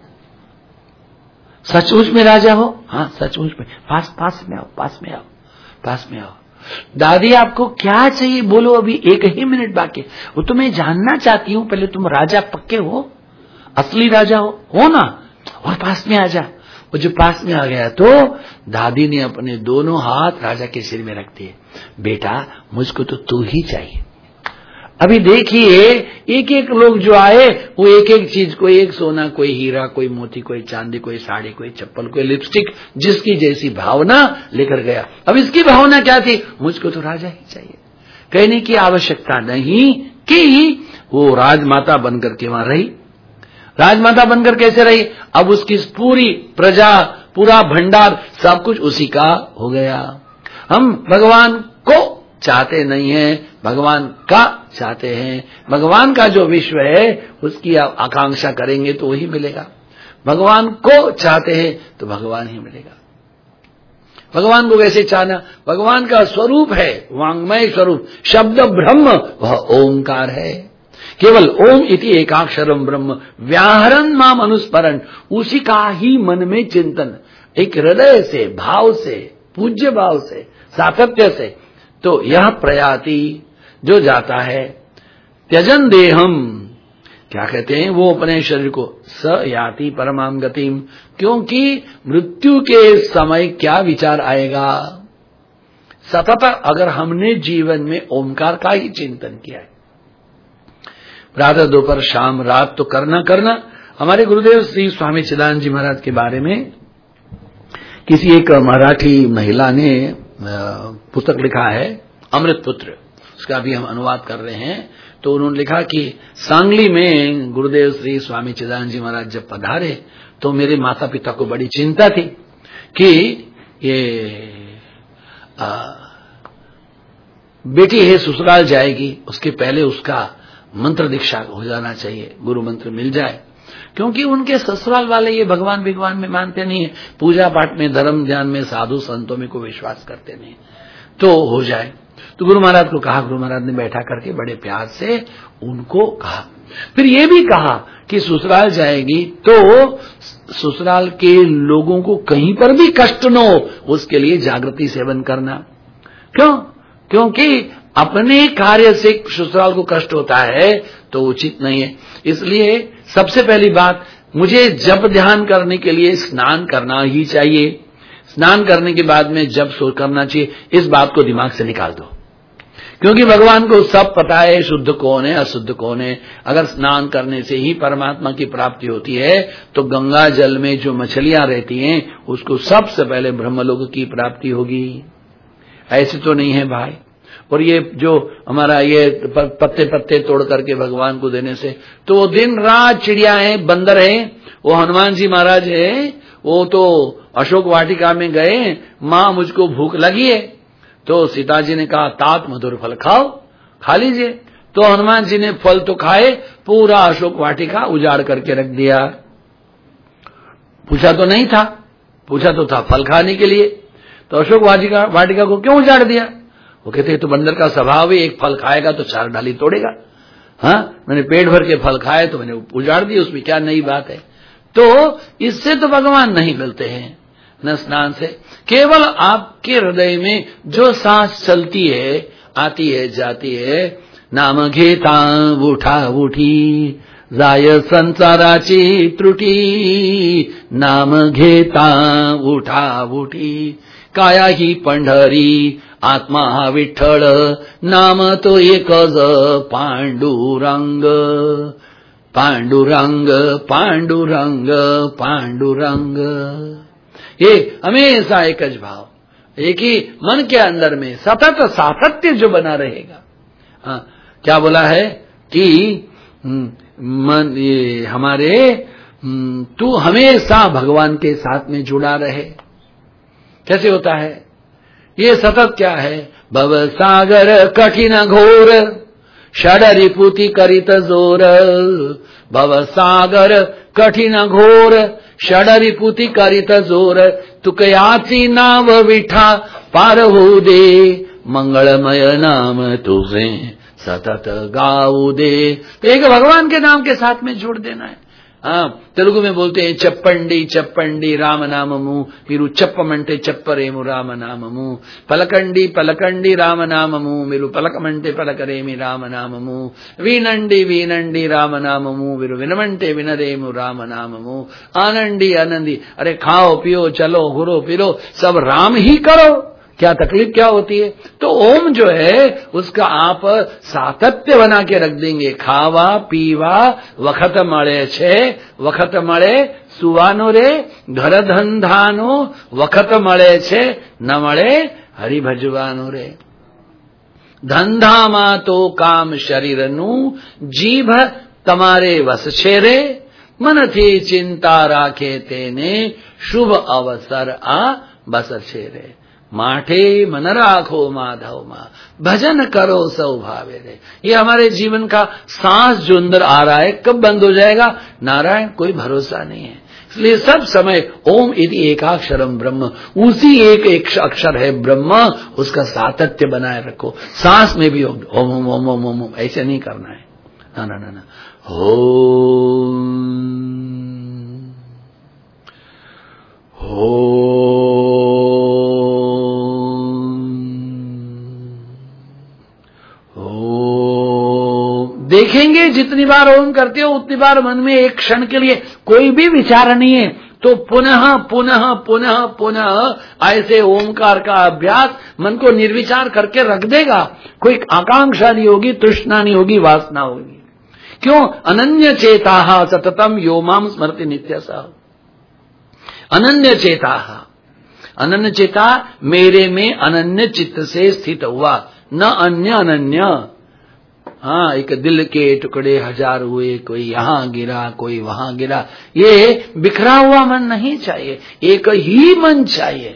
सचमुच में राजा हो? हाँ सचमुच में। पास में आओ, पास में आओ, पास में आओ। दादी आपको क्या चाहिए बोलो, अभी 1 ही मिनट बाकी। वो तो मैं जानना चाहती हूं, पहले तुम राजा पक्के हो, असली राजा हो ना, और पास में आ जा। वो जो पास में आ गया तो दादी ने अपने दोनों हाथ राजा के सिर में रख दिए, बेटा मुझको तो तू ही चाहिए। अभी देखिए एक एक लोग जो आए वो एक एक चीज, कोई एक सोना, कोई हीरा, कोई मोती, कोई चांदी, कोई साड़ी, कोई चप्पल, कोई लिपस्टिक, जिसकी जैसी भावना लेकर गया। अब इसकी भावना क्या थी, मुझको तो राजा ही चाहिए। कहने की आवश्यकता नहीं कि वो राजमाता बनकर के वहां रही। राजमाता बनकर कैसे रही, अब उसकी पूरी प्रजा, पूरा भंडार, सब कुछ उसी का हो गया। हम भगवान को चाहते नहीं है, भगवान का चाहते हैं। भगवान का जो विश्व है उसकी आकांक्षा करेंगे तो वही मिलेगा। भगवान को चाहते हैं तो भगवान ही मिलेगा। भगवान को कैसे चाहना, भगवान का स्वरूप है वांग्मय स्वरूप, शब्द ब्रह्म, वह ओंकार है। केवल ओम इति एकाक्षरम ब्रह्म व्याहरण नाम अनुस्मरण, उसी का ही मन में चिंतन, एक हृदय से, भाव से, पूज्य भाव से, सातत्य से। तो यह प्रयाति जो जाता है, त्यजन देहम, क्या कहते हैं, वो अपने शरीर को, स याति परमाम गतिम, क्योंकि मृत्यु के समय क्या विचार आएगा। सतत अगर हमने जीवन में ओंकार का ही चिंतन किया है, प्रातः दोपहर शाम रात तो करना। हमारे गुरुदेव श्री स्वामी चिदानंद जी महाराज के बारे में किसी एक मराठी महिला ने पुस्तक लिखा है, अमृत पुत्र, उसका भी हम अनुवाद कर रहे हैं। तो उन्होंने लिखा कि सांगली में गुरुदेव श्री स्वामी चिदानंद जी महाराज जब पधारे तो मेरे माता पिता को बड़ी चिंता थी कि ये बेटी है ससुराल जाएगी, उसके पहले उसका मंत्र दीक्षा हो जाना चाहिए, गुरु मंत्र मिल जाए, क्योंकि उनके ससुराल वाले ये भगवान में मानते नहीं है, पूजा पाठ में, धर्म ध्यान में, साधु संतों में कोई विश्वास करते नहीं, तो हो जाए। तो गुरु महाराज को कहा, गुरु महाराज ने बैठा करके बड़े प्यार से उनको कहा। फिर ये भी कहा कि ससुराल जाएगी तो ससुराल के लोगों को कहीं पर भी कष्ट न हो, उसके लिए जागृति सेवन करना। क्यों? क्योंकि अपने कार्य से ससुराल को कष्ट होता है तो उचित नहीं है। इसलिए सबसे पहली बात, मुझे जप ध्यान करने के लिए स्नान करना ही चाहिए। स्नान करने के बाद में जप करना चाहिए, इस बात को दिमाग से निकाल दो, क्योंकि भगवान को सब पता है शुद्ध कौन है अशुद्ध कौन है। अगर स्नान करने से ही परमात्मा की प्राप्ति होती है तो गंगा जल में जो मछलियां रहती हैं उसको सबसे पहले ब्रह्मलोक की प्राप्ति होगी। ऐसे तो नहीं है भाई। और ये जो हमारा ये पत्ते पत्ते तोड़ करके भगवान को देने से, तो वो दिन रात चिड़िया है, बंदर है, वो हनुमान जी महाराज है, वो तो अशोक वाटिका में गए, माँ मुझको भूख लगी है, तो सीता जी ने कहा तात मधुर फल खाओ, खा लीजिए। तो हनुमान जी ने फल तो खाए, पूरा अशोक वाटिका उजाड़ करके रख दिया। पूछा तो नहीं था, पूछा तो था फल खाने के लिए, तो अशोक वाटिका को क्यों उजाड़ दिया? वो कहते तो बंदर का स्वभाव है, एक फल खाएगा तो 4 डाली तोड़ेगा। हाँ, मैंने पेट भर के फल खाए तो मैंने उजाड़ दिए, उसमें क्या नई बात है। तो इससे तो भगवान नहीं मिलते हैं न स्नान से। केवल आपके हृदय में जो सांस चलती है, आती है, जाती है, नाम घेता उठा उठी जाय संसाराची त्रुटी, नाम घेता उठा उठी काया ही पंढरी आत्मा हा विठ्ठल, नाम तो एकच पांडुरंग, पांडुरंग पांडुरंग पांडुरंग। ये हमेशा एकच भाव, एक ही मन के अंदर में सतत सातत्य जो बना रहेगा। हाँ, क्या बोला है, कि ये हमारे तू हमेशा भगवान के साथ में जुड़ा रहे। कैसे होता है ये सतत? क्या है? भव सागर कठिन घोर षडरिपुति करित जोर। भव सागर कठिन घोर षडरिपुति करित जोर। तुकयाची नाव विठा पार हो दे। मंगलमय नाम तुझे सतत गाऊ दे। एक भगवान के नाम के साथ में जोड़ देना है। तेलुगु में बोलते हैं चप्पंडी चप्पंडी राम नाममु मीरू चप्पमंटे चप्परेमु राम नाममु। पलकंडी पलकंडी राम नाममु मीरू पलकमंटे पलकरेमि राम नाममु। वीनंडी वीनंडी राम नाममु मीरू विनमंटे विनरेमु राम नाममु। आनंदी आनंदी, अरे खाओ पियो चलो घुरो फिरो सब राम ही करो। क्या तकलीफ क्या होती है? तो ओम जो है उसका आप सातत्य बना के रख देंगे। खावा पीवा वखत मळे छे, वखत मळे सुवानो रे, घर धंधानो वखत मळे छे, न मळे हरि भजवानो रे। धंधामा तो काम शरीरनु, जीभ तमारे वश छे रे। मनथी चिंता राखे तेने, शुभ अवसर आ बस छे रे। माठे मन राखो माधव माँ, भजन करो सौ भावे रे। ये हमारे जीवन का सांस जो अंदर आ रहा है कब बंद हो जाएगा नारायण कोई भरोसा नहीं है। इसलिए सब समय ओम इति एकाक्षरम ब्रह्म, उसी एक अक्षर है ब्रह्म, उसका सातत्य बनाए रखो। सांस में भी ओम ओम ओम ओम ओम ओम ऐसे नहीं करना है। ना ना ना ना, देखेंगे जितनी बार ओम करते हो उतनी बार मन में एक क्षण के लिए कोई भी विचार नहीं है तो पुनः पुनः पुनः पुनः ऐसे ओमकार का अभ्यास मन को निर्विचार करके रख देगा। कोई आकांक्षा नहीं होगी, तृष्णा नहीं होगी, वासना होगी। क्यों? अनन्य चेता सततम यो माम स्मरति नित्यसा। अनन्य चेता, अनन्य चेता मेरे में अनन्य चित्त से स्थित हुआ, न अन्य अनन्य। हाँ, एक दिल के टुकड़े हजार हुए, कोई यहाँ गिरा कोई वहां गिरा, ये बिखरा हुआ मन नहीं चाहिए, एक ही मन चाहिए।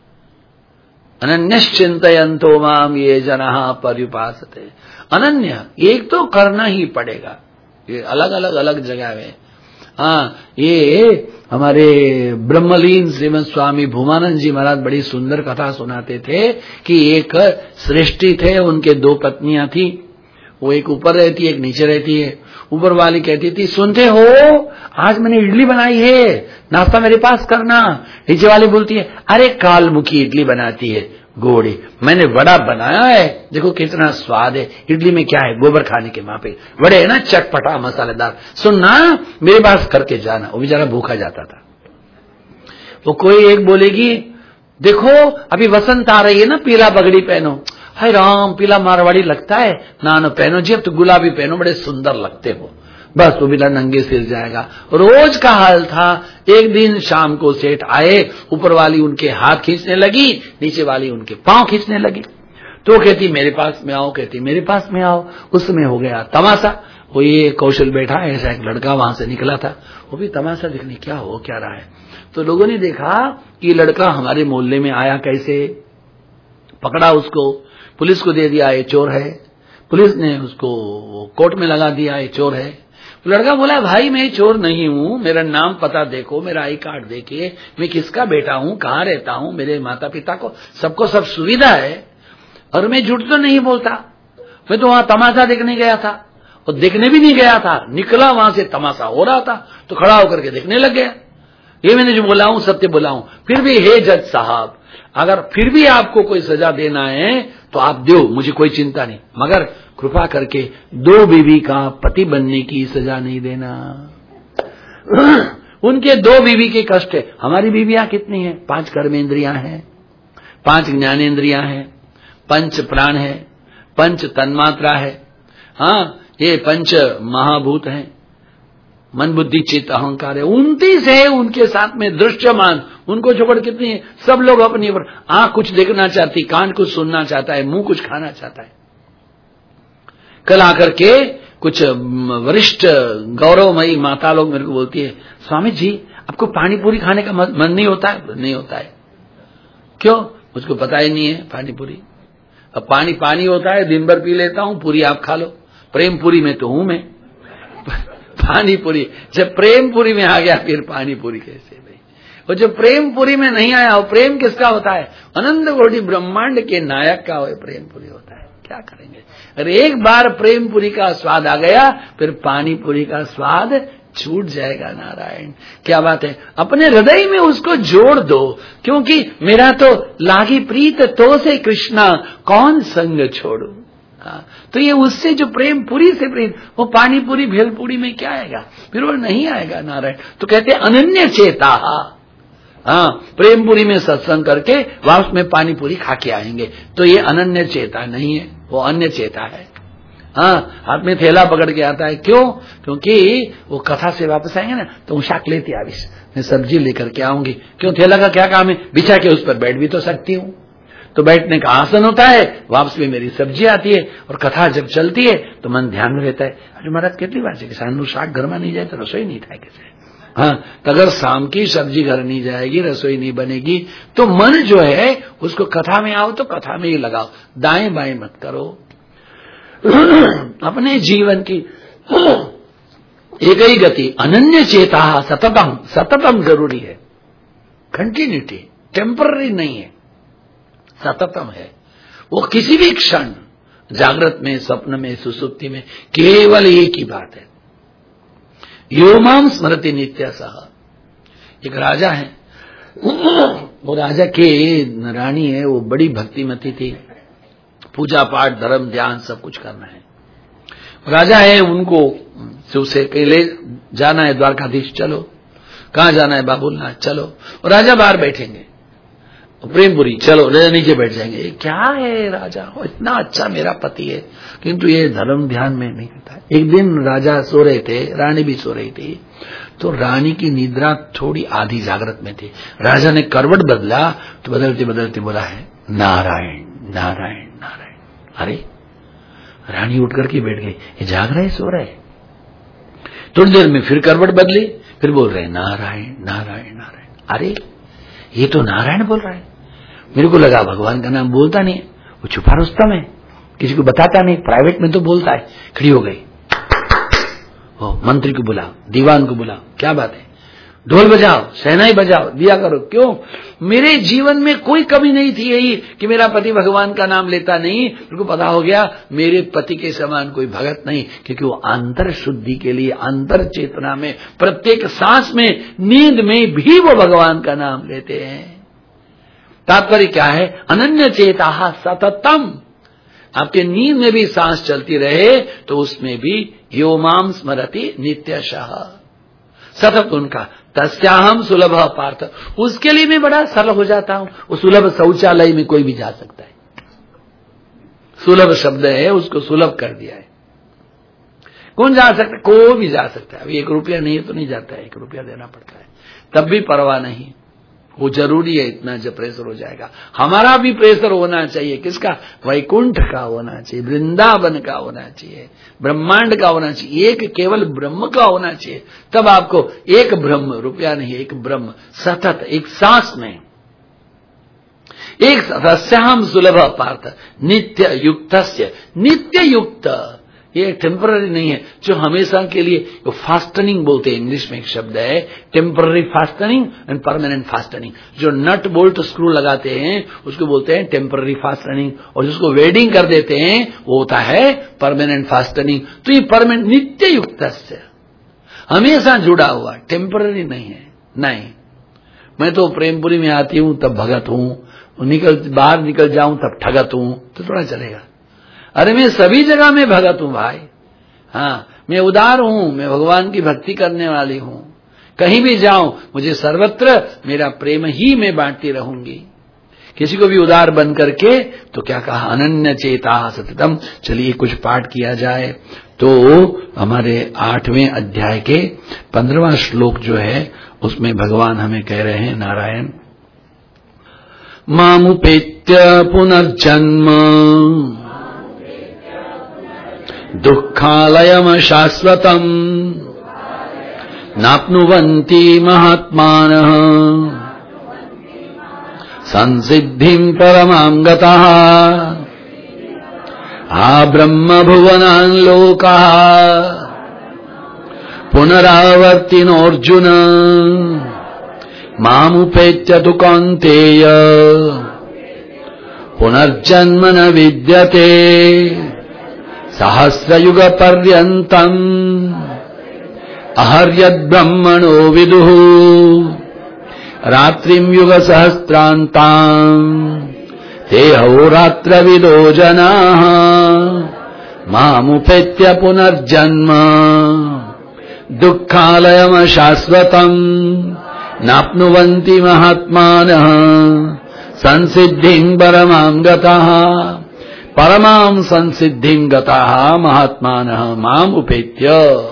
अनन्यश्चिन्तयन्तो माम ये जनाः पर्युपासते। अनन्य एक तो करना ही पड़ेगा, ये अलग अलग अलग जगह में। हाँ, ये हमारे ब्रह्मलीन श्रीमद स्वामी भूमानंद जी महाराज बड़ी सुंदर कथा सुनाते थे कि एक सृष्टि थे, उनके दो पत्नियां थी। वो एक ऊपर रहती है, एक नीचे रहती है। ऊपर वाली कहती थी, सुनते हो आज मैंने इडली बनाई है, नाश्ता मेरे पास करना। नीचे वाली बोलती है, अरे कालमुखी इडली बनाती है गोड़ी, मैंने वड़ा बनाया है, देखो कितना स्वाद है। इडली में क्या है? गोबर खाने के मापे वड़े है ना, चटपटा मसालेदार। सुनना मेरे पास करके जाना। वो बेचारा भूखा जाता था। वो कोई एक बोलेगी, देखो अभी वसंत आ रही है ना, पीला पगड़ी पहनो। हाय राम, पीला मारवाड़ी लगता है ना, न पहनो जी, अब तो गुलाबी पहनो, बड़े सुंदर लगते हो। बस वो बिना नंगे सिर जाएगा। रोज का हाल था। एक दिन शाम को सेठ आए, ऊपर वाली उनके हाथ खींचने लगी, नीचे वाली उनके पांव खींचने लगी। तो कहती मेरे पास में आओ, कहती मेरे पास में आओ। उस समय हो गया तमाशा। वो ये कौशल बैठा, ऐसा एक लड़का वहां से निकला था, वो भी तमाशा देखने क्या हो क्या रहा है। तो लोगों ने देखा कि लड़का हमारे मोहल्ले में आया कैसे, पकड़ा उसको, पुलिस को दे दिया, ये चोर है। पुलिस ने उसको कोर्ट में लगा दिया, ये चोर है। लड़का बोला, भाई मैं चोर नहीं हूं, मेरा नाम पता देखो, मेरा आई कार्ड देखिए, मैं किसका बेटा हूं, कहाँ रहता हूं, मेरे माता पिता को सबको सब सुविधा है, और मैं झूठ तो नहीं बोलता। मैं तो वहां तमाशा देखने गया था, और देखने भी नहीं गया था, निकला वहां से, तमाशा हो रहा था तो खड़ा होकर के देखने लग गया। ये मैंने जो बोला हूं सत्य बोला हूं। फिर भी हे जज साहब, अगर फिर भी आपको कोई सजा देना है तो आप दो, मुझे कोई चिंता नहीं, मगर कृपा करके दो बीवी का पति बनने की सजा नहीं देना। उनके दो बीवी के कष्ट है। हमारी बीवियां कितनी हैं? 5 कर्मेंद्रियां हैं, 5 ज्ञानेन्द्रियां हैं, 5 प्राण है, 5 तन्मात्रा है। हाँ, ये 5 महाभूत हैं, मन बुद्धि चित्त अहंकार है। 29 है उनके साथ में दृश्यमान। उनको छोड़ कितनी है? सब लोग अपनी आंख कुछ देखना चाहती, कान कुछ सुनना चाहता है, मुंह कुछ खाना चाहता है। कल आकर के कुछ वरिष्ठ गौरवमयी माता लोग मेरे को बोलती है, स्वामी जी आपको पानी पूरी खाने का मन नहीं होता है? नहीं होता है। क्यों? मुझको पता ही नहीं है पानी पूरी। अब पानी पानी होता है, दिन भर पी लेता हूं, पूरी आप खा लो। प्रेम पूरी में तो हूं मैं। पानी पूरी जब प्रेम पूरी में आ गया फिर पानी पूरी कैसे भाई? और जो प्रेम पूरी में नहीं आया, वो प्रेम किसका होता है? अनंत कोटि ब्रह्मांड के नायक का वो प्रेम पूरी होता है। क्या करेंगे? अरे एक बार प्रेम पूरी का स्वाद आ गया, फिर पानी पूरी का स्वाद छूट जाएगा। नारायण, क्या बात है! अपने हृदय में उसको जोड़ दो, क्योंकि मेरा तो लागी प्रीत तो से कृष्णा, कौन संग छोड़ू। तो ये उससे जो प्रेम पूरी से प्रेम, वो पानी पूरी भेल पूरी में क्या आएगा? फिर वो नहीं आएगा। नारायण, तो कहते अनन्य चेता। हाँ, प्रेम पूरी में सत्संग करके वापस में पानी पूरी खा के आएंगे, तो ये अनन्य चेता नहीं है, वो अन्य चेता है। हाँ, हाथ में थैला पकड़ के आता है। क्यों? क्योंकि वो कथा से वापस आएंगे ना, तो शाक लेती आविश, मैं सब्जी लेकर के आऊंगी। क्यों? थैला का क्या काम है? बिछा के उस पर बैठ भी तो सकती हूँ। तो बैठने का आसन होता है, वापस में मेरी सब्जी आती है, और कथा जब चलती है तो मन ध्यान में रहता है। अरे महाराज कितनी बार से किसान शाक घर में नहीं जाए तो रसोई नहीं था कैसे? हाँ, तो अगर शाम की सब्जी घर नहीं जाएगी, रसोई नहीं बनेगी, तो मन जो है उसको कथा में आओ तो कथा में ही लगाओ, दाएं बाएं मत करो। अपने जीवन की एक ही गति, अनन्य चेता, सततम। सततम जरूरी है, कंटिन्यूटी, टेम्पररी नहीं है, सततम है। वो किसी भी क्षण, जागृत में, स्वप्न में, सुसुप्ति में, केवल एक ही बात है, यो माम स्मरति नित्य सह। एक राजा है, वो राजा के रानी है, वो बड़ी भक्तिमती थी, पूजा पाठ धर्म ध्यान सब कुछ करना है। राजा है, उनको उसे कहीं ले जाना है, द्वारकाधीश चलो। कहाँ जाना है? बाबुलनाथ चलो। और राजा बाहर बैठेंगे, प्रेमपुरी चलो, राजा नीचे बैठ जाएंगे। क्या है राजा, इतना अच्छा मेरा पति है, किंतु ये धर्म ध्यान में नहीं करता। एक दिन राजा सो रहे थे, रानी भी सो रही थी, तो रानी की निद्रा थोड़ी आधी जागृत में थी। राजा ने करवट बदला, तो बदलते बदलते बोला है नारायण नारायण नारायण। अरे, रानी उठ करके बैठ गई, ये जाग रहे सो रहे। थोड़ी देर में फिर करवट बदली, फिर बोल रहे नारायण नारायण नारायण। अरे, ये तो नारायण बोल रहा है। मेरे को लगा भगवान का नाम बोलता नहीं है, वो छुपा रुस्तम है, किसी को बताता नहीं, प्राइवेट में तो बोलता है। खड़ी हो गई, ओ मंत्री को बुलाओ, दीवान को बुलाओ, क्या बात है, ढोल बजाओ, शहनाई बजाओ, दिया करो। क्यों? मेरे जीवन में कोई कमी नहीं थी यही कि मेरा पति भगवान का नाम लेता नहीं। मेरे को पता हो गया मेरे पति के समान कोई भगत नहीं, क्योंकि वो अंतर शुद्धि के लिए, अंतर चेतना में, प्रत्येक सांस में, नींद में भी वो भगवान का नाम लेते हैं। तात्पर्य क्या है? अनन्य चेता सततम। आपके नींद में भी सांस चलती रहे तो उसमें भी यो माम स्मरति नित्यशः, सतत उनका। तस्याहम सुलभ पार्थ, उसके लिए मैं बड़ा सरल हो जाता हूं। वो सुलभ शौचालय में कोई भी जा सकता है, सुलभ शब्द है, उसको सुलभ कर दिया है। कौन जा सकता है? कोई भी जा सकता है। अभी 1 रुपया नहीं है तो नहीं जाता है, 1 रुपया देना पड़ता है, तब भी परवाह नहीं। वो जरूरी है, इतना जब प्रेशर हो जाएगा। हमारा भी प्रेशर होना चाहिए, किसका? वैकुंठ का होना चाहिए, वृंदावन का होना चाहिए, ब्रह्मांड का होना चाहिए, एक केवल ब्रह्म का होना चाहिए। तब आपको एक ब्रह्म, रुपया नहीं, एक ब्रह्म सतत, एक सांस में, एक सस्याम सुलभ पार्थ नित्य युक्तस्य। नित्य युक्त, ये टेम्पररी नहीं है, जो हमेशा के लिए। फास्टनिंग बोलते हैं, इंग्लिश में एक शब्द है, temporary fastening and permanent fastening. जो नट बोल्ट स्क्रू लगाते हैं उसको बोलते हैं टेम्पररी फास्टनिंग, और जिसको वेडिंग कर देते हैं वो होता है परमानेंट फास्टनिंग। तो ये परमानेंट नित्य युक्त से, हमेशा जुड़ा हुआ, टेम्पररी नहीं है। नहीं, मैं तो प्रेमपुरी में आती हूं तब भगत हूं, बाहर निकल जाऊं तब ठगत हूं, तो थोड़ा चलेगा। अरे मैं सभी जगह में भगत हूं भाई। हाँ, मैं उदार हूं, मैं भगवान की भक्ति करने वाली हूं। कहीं भी जाऊं मुझे सर्वत्र मेरा प्रेम ही मैं बांटती रहूंगी। किसी को भी उदार बन करके, तो क्या कहा? अनन्य चेता सततम। चलिए कुछ पाठ किया जाए। तो हमारे 8वें अध्याय के 15वां श्लोक जो है उसमें भगवान हमें कह रहे हैं, नारायण मामुपेत्य पुनर्जन्म दुःखालयम् शाश्वतम् नाप्नुवन्ति महात्मानः संसिद्धिम् परमाम् गतः ब्रह्मभुवनान् लोकाः पुनरावर्तिनोऽर्जुन मामुपेत्य तु कौन्तेय पुनर्जन्म न विद्यते सहस्रयुगपर्यन्तम् अहर्यद्ब्रह्मणो विदुः रात्रिम् युगसहस्रान्ताम् ते अहोरात्रविदो जनाः मामुपेत्य पुनर्जन्म दुःखालयम् शाश्वतम् नाप्नुवन्ति महात्मानः संसिद्धिम् परमाम् गतः परमाम् संसिद्धिम् गतः महात्मानः माम उपेत्य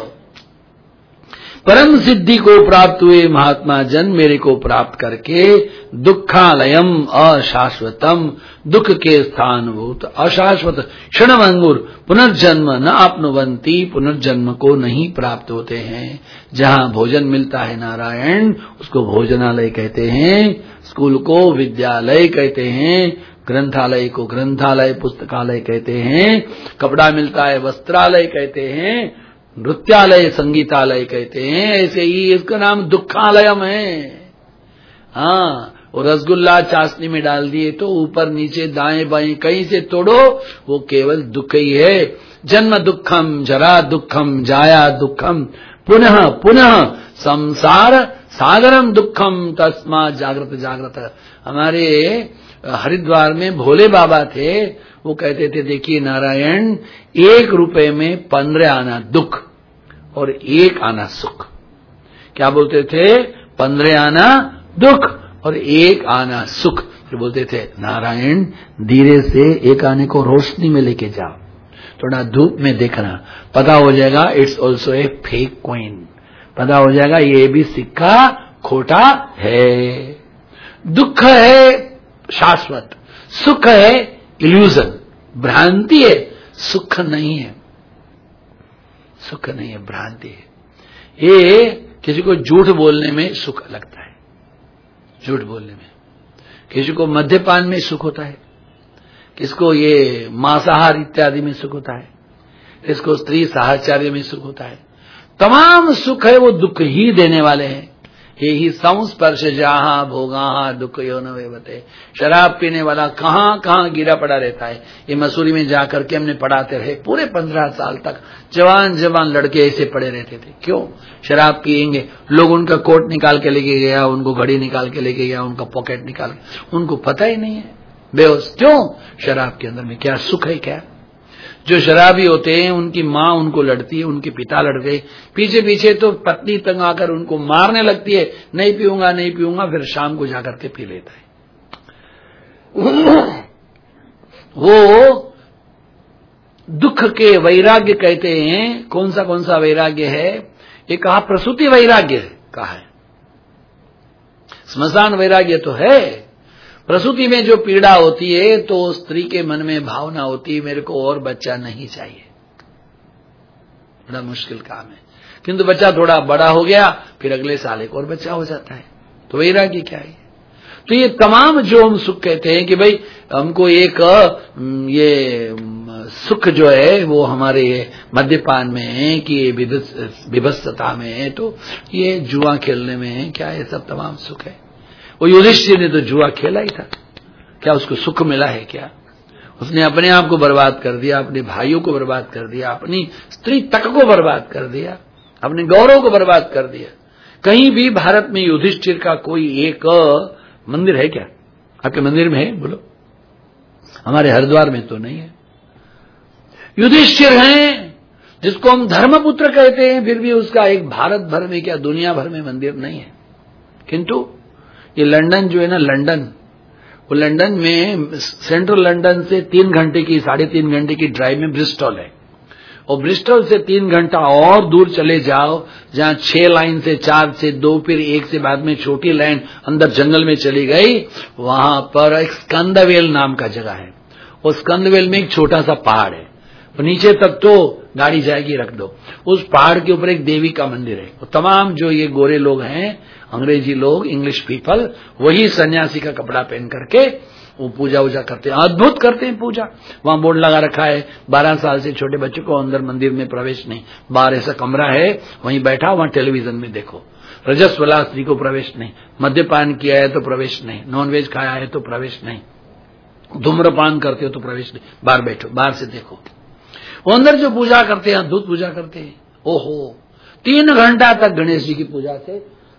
परम सिद्धि को प्राप्त हुए महात्मा जन मेरे को प्राप्त करके दुःखालयम अशाश्वतम दुख के स्थानभूत अशाश्वत क्षणभंगुर पुनर्जन्म न आपनुवंती पुनर्जन्म को नहीं प्राप्त होते हैं। जहाँ भोजन मिलता है नारायण उसको भोजनालय कहते हैं, स्कूल को विद्यालय कहते हैं, ग्रंथालय को ग्रंथालय पुस्तकालय कहते हैं, कपड़ा मिलता है वस्त्रालय कहते हैं, नृत्यालय संगीतालय कहते हैं। ऐसे ही इसका नाम दुःखालयम है। हाँ, और रसगुल्ला चाशनी में डाल दिए तो ऊपर नीचे दाएं बाएं कहीं से तोड़ो वो केवल दुख ही है। जन्म दुखम जरा दुखम जाया दुखम पुनः पुनः संसार सागरम दुखम तस्मा जागृत जागृत। हमारे हरिद्वार में भोले बाबा थे, वो कहते थे देखिए नारायण 1 रुपए में 15 आना दुख और 1 आना सुख। क्या बोलते थे? 15 आना दुख और 1 आना सुख। फिर बोलते थे नारायण धीरे से 1 आने को रोशनी में लेके जाओ, थोड़ा धूप में देखना, पता हो जाएगा it's also a fake coin, पता हो जाएगा ये भी सिक्का खोटा है। दुख है शाश्वत, सुख है इल्यूजन, भ्रांति है, सुख नहीं है, सुख नहीं है, भ्रांति है। ये किसी को झूठ बोलने में सुख लगता है, झूठ बोलने में, किसी को मद्यपान में सुख होता है, किसको ये मांसाहार इत्यादि में सुख होता है, किसको स्त्री साहचर्य में सुख होता है। तमाम सुख है वो दुख ही देने वाले हैं। यही संस्पर्श जहां भोगा दुख यो न वेवते। शराब पीने वाला कहां कहां गिरा पड़ा रहता है। ये मसूरी में जाकर के हमने पढ़ाते रहे, पूरे 15 साल तक जवान जवान लड़के ऐसे पड़े रहते थे। क्यों? शराब पिएंगे, लोग उनका कोट निकाल के लेके गया, उनको घड़ी निकाल के लेके गया, उनका पॉकेट निकाल के, उनको पता ही नहीं है, बेहोश। क्यों? शराब के अंदर में क्या सुख है? क्या जो शराबी होते हैं उनकी माँ उनको लड़ती है, उनके पिता लड़ते हैं, पीछे पीछे तो पत्नी तंग आकर उनको मारने लगती है, नहीं पीऊंगा नहीं पीऊंगा, फिर शाम को जाकर के पी लेता है। वो दुख के वैराग्य कहते हैं। कौन सा वैराग्य है? ये कहा प्रसूति वैराग्य कहा है, स्मशान वैराग्य तो है। प्रसूति में जो पीड़ा होती है तो स्त्री के मन में भावना होती है मेरे को और बच्चा नहीं चाहिए, बड़ा मुश्किल काम है। किंतु बच्चा थोड़ा बड़ा हो गया, फिर अगले साल एक और बच्चा हो जाता है, तो वैराग्य क्या है? तो ये तमाम जो हम सुख कहते हैं कि भाई हमको एक ये सुख जो है वो हमारे मद्यपान में है कि विभत्सता में है, तो ये जुआ खेलने में है, क्या ये सब तमाम सुख है? वो युधिष्ठिर ने तो जुआ खेला ही था, क्या उसको सुख मिला है? क्या उसने अपने आप को बर्बाद कर दिया, अपने भाइयों को बर्बाद कर दिया, अपनी स्त्री तक को बर्बाद कर दिया, अपने गौरव को बर्बाद कर दिया। कहीं भी भारत में युधिष्ठिर का कोई एक मंदिर है क्या? आपके मंदिर में है? बोलो। हमारे हरिद्वार में तो नहीं है। युधिष्ठिर हैं जिसको हम धर्मपुत्र कहते हैं, फिर भी उसका एक भारत भर में क्या दुनिया भर में मंदिर नहीं है। किंतु ये लंदन जो है ना, लंदन, वो लंदन में सेंट्रल लंदन से 3 घंटे की 3.5 घंटे की ड्राइव में ब्रिस्टल है, और ब्रिस्टल से 3 घंटा और दूर चले जाओ जहां 6 लाइन से 4 से 2 फिर 1 से बाद में छोटी लाइन अंदर जंगल में चली गई, वहां पर एक स्कंदवेल नाम का जगह है। और स्कंदवेल में एक छोटा सा पहाड़ है, और नीचे तक तो गाड़ी जाएगी रख दो। उस पहाड़ के ऊपर एक देवी का मंदिर है। वो तमाम जो ये गोरे लोग हैं, अंग्रेजी लोग, इंग्लिश पीपल, वही सन्यासी का कपड़ा पहन करके वो पूजा वूजा करते हैं, अद्भुत करते हैं पूजा। वहां बोर्ड लगा रखा है 12 साल से छोटे बच्चों को अंदर मंदिर में प्रवेश नहीं, बाहर ऐसा कमरा है, वहीं बैठा, वहां टेलीविजन में देखो। रजस्वला स्त्री को प्रवेश नहीं, मद्यपान किया है तो प्रवेश नहीं, नॉनवेज खाया है तो प्रवेश नहीं, धूम्रपान करते हो तो प्रवेश नहीं, बाहर बैठो, बाहर से देखो। वो अंदर जो पूजा करते हैं, अद्भुत पूजा करते हैं। ओहो, 3 घंटा तक गणेश जी की पूजा से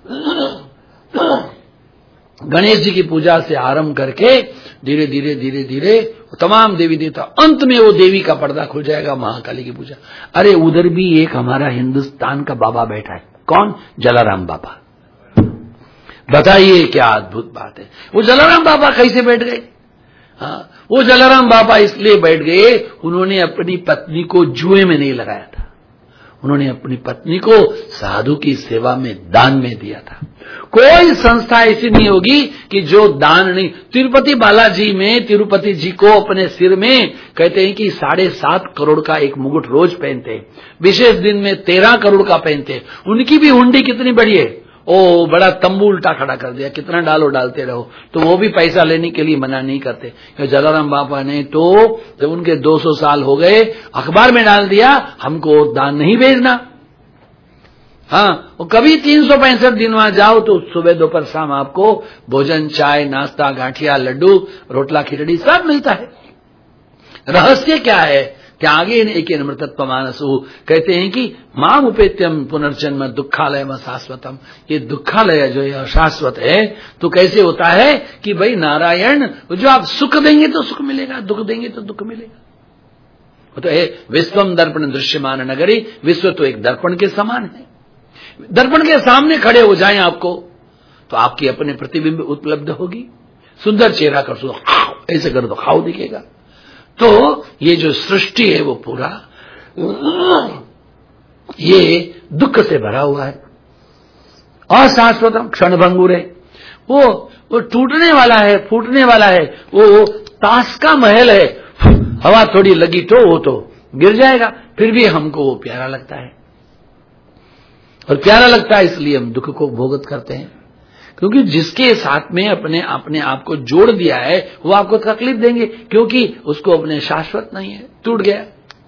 गणेश जी की पूजा से आरंभ करके धीरे धीरे धीरे धीरे तमाम देवी देवता, अंत में वो देवी का पर्दा खुल जाएगा, महाकाली की पूजा। अरे उधर भी एक हमारा हिंदुस्तान का बाबा बैठा है। कौन? जलाराम बाबा। बताइए क्या अद्भुत बात है। वो जलाराम बाबा कैसे बैठ गए? हाँ, वो जलाराम बाबा इसलिए बैठ गए, उन्होंने अपनी पत्नी को जुए में नहीं लगाया था, उन्होंने अपनी पत्नी को साधु की सेवा में दान में दिया था। कोई संस्था ऐसी नहीं होगी कि जो दान नहीं। तिरुपति बालाजी में तिरुपति जी को अपने सिर में कहते हैं कि 7.5 करोड़ का एक मुकुट रोज पहनते हैं, विशेष दिन में 13 करोड़ का पहनते हैं। उनकी भी हुंडी कितनी बड़ी है, ओ बड़ा तंबू उल्टा खड़ा कर दिया, कितना डालो डालते रहो, तो वो भी पैसा लेने के लिए मना नहीं करते। जलाराम बाबा ने तो जब उनके 200 साल हो गए अखबार में डाल दिया, हमको दान नहीं भेजना। हाँ, वो कभी 365 दिन वहां जाओ तो सुबह दोपहर शाम आपको भोजन, चाय, नाश्ता, गांठिया, लड्डू, रोटला, खिचड़ी सब मिलता है। रहस्य क्या है? क्या आगे एक अमृतत्व मानसु कहते हैं कि माम उपेत्यम पुनर्जन्म दुखालय में शाश्वतम। ये दुखालय जो है शाश्वत है, तो कैसे होता है कि भाई नारायण जो आप सुख देंगे तो सुख मिलेगा, दुख देंगे तो दुख मिलेगा। वो तो है विश्वम दर्पण दृश्यमान नगरी, विश्व तो एक दर्पण के समान है। दर्पण के सामने खड़े हो जाएं आपको तो आपकी अपने प्रतिबिंब उपलब्ध होगी। सुंदर चेहरा कर दो, ऐसे कर दो, खाओ दिखेगा। तो ये जो सृष्टि है वो पूरा ये दुख से भरा हुआ है, अशाश्वतम क्षणभंगुर है। वो टूटने वाला है, फूटने वाला है। वो ताश का महल है, हवा थोड़ी लगी तो वो तो गिर जाएगा, फिर भी हमको वो प्यारा लगता है। और प्यारा लगता है इसलिए हम दुख को भोगत करते हैं, क्योंकि जिसके साथ में अपने आप को जोड़ दिया है वो आपको तकलीफ देंगे, क्योंकि उसको अपने शाश्वत नहीं है। टूट गया,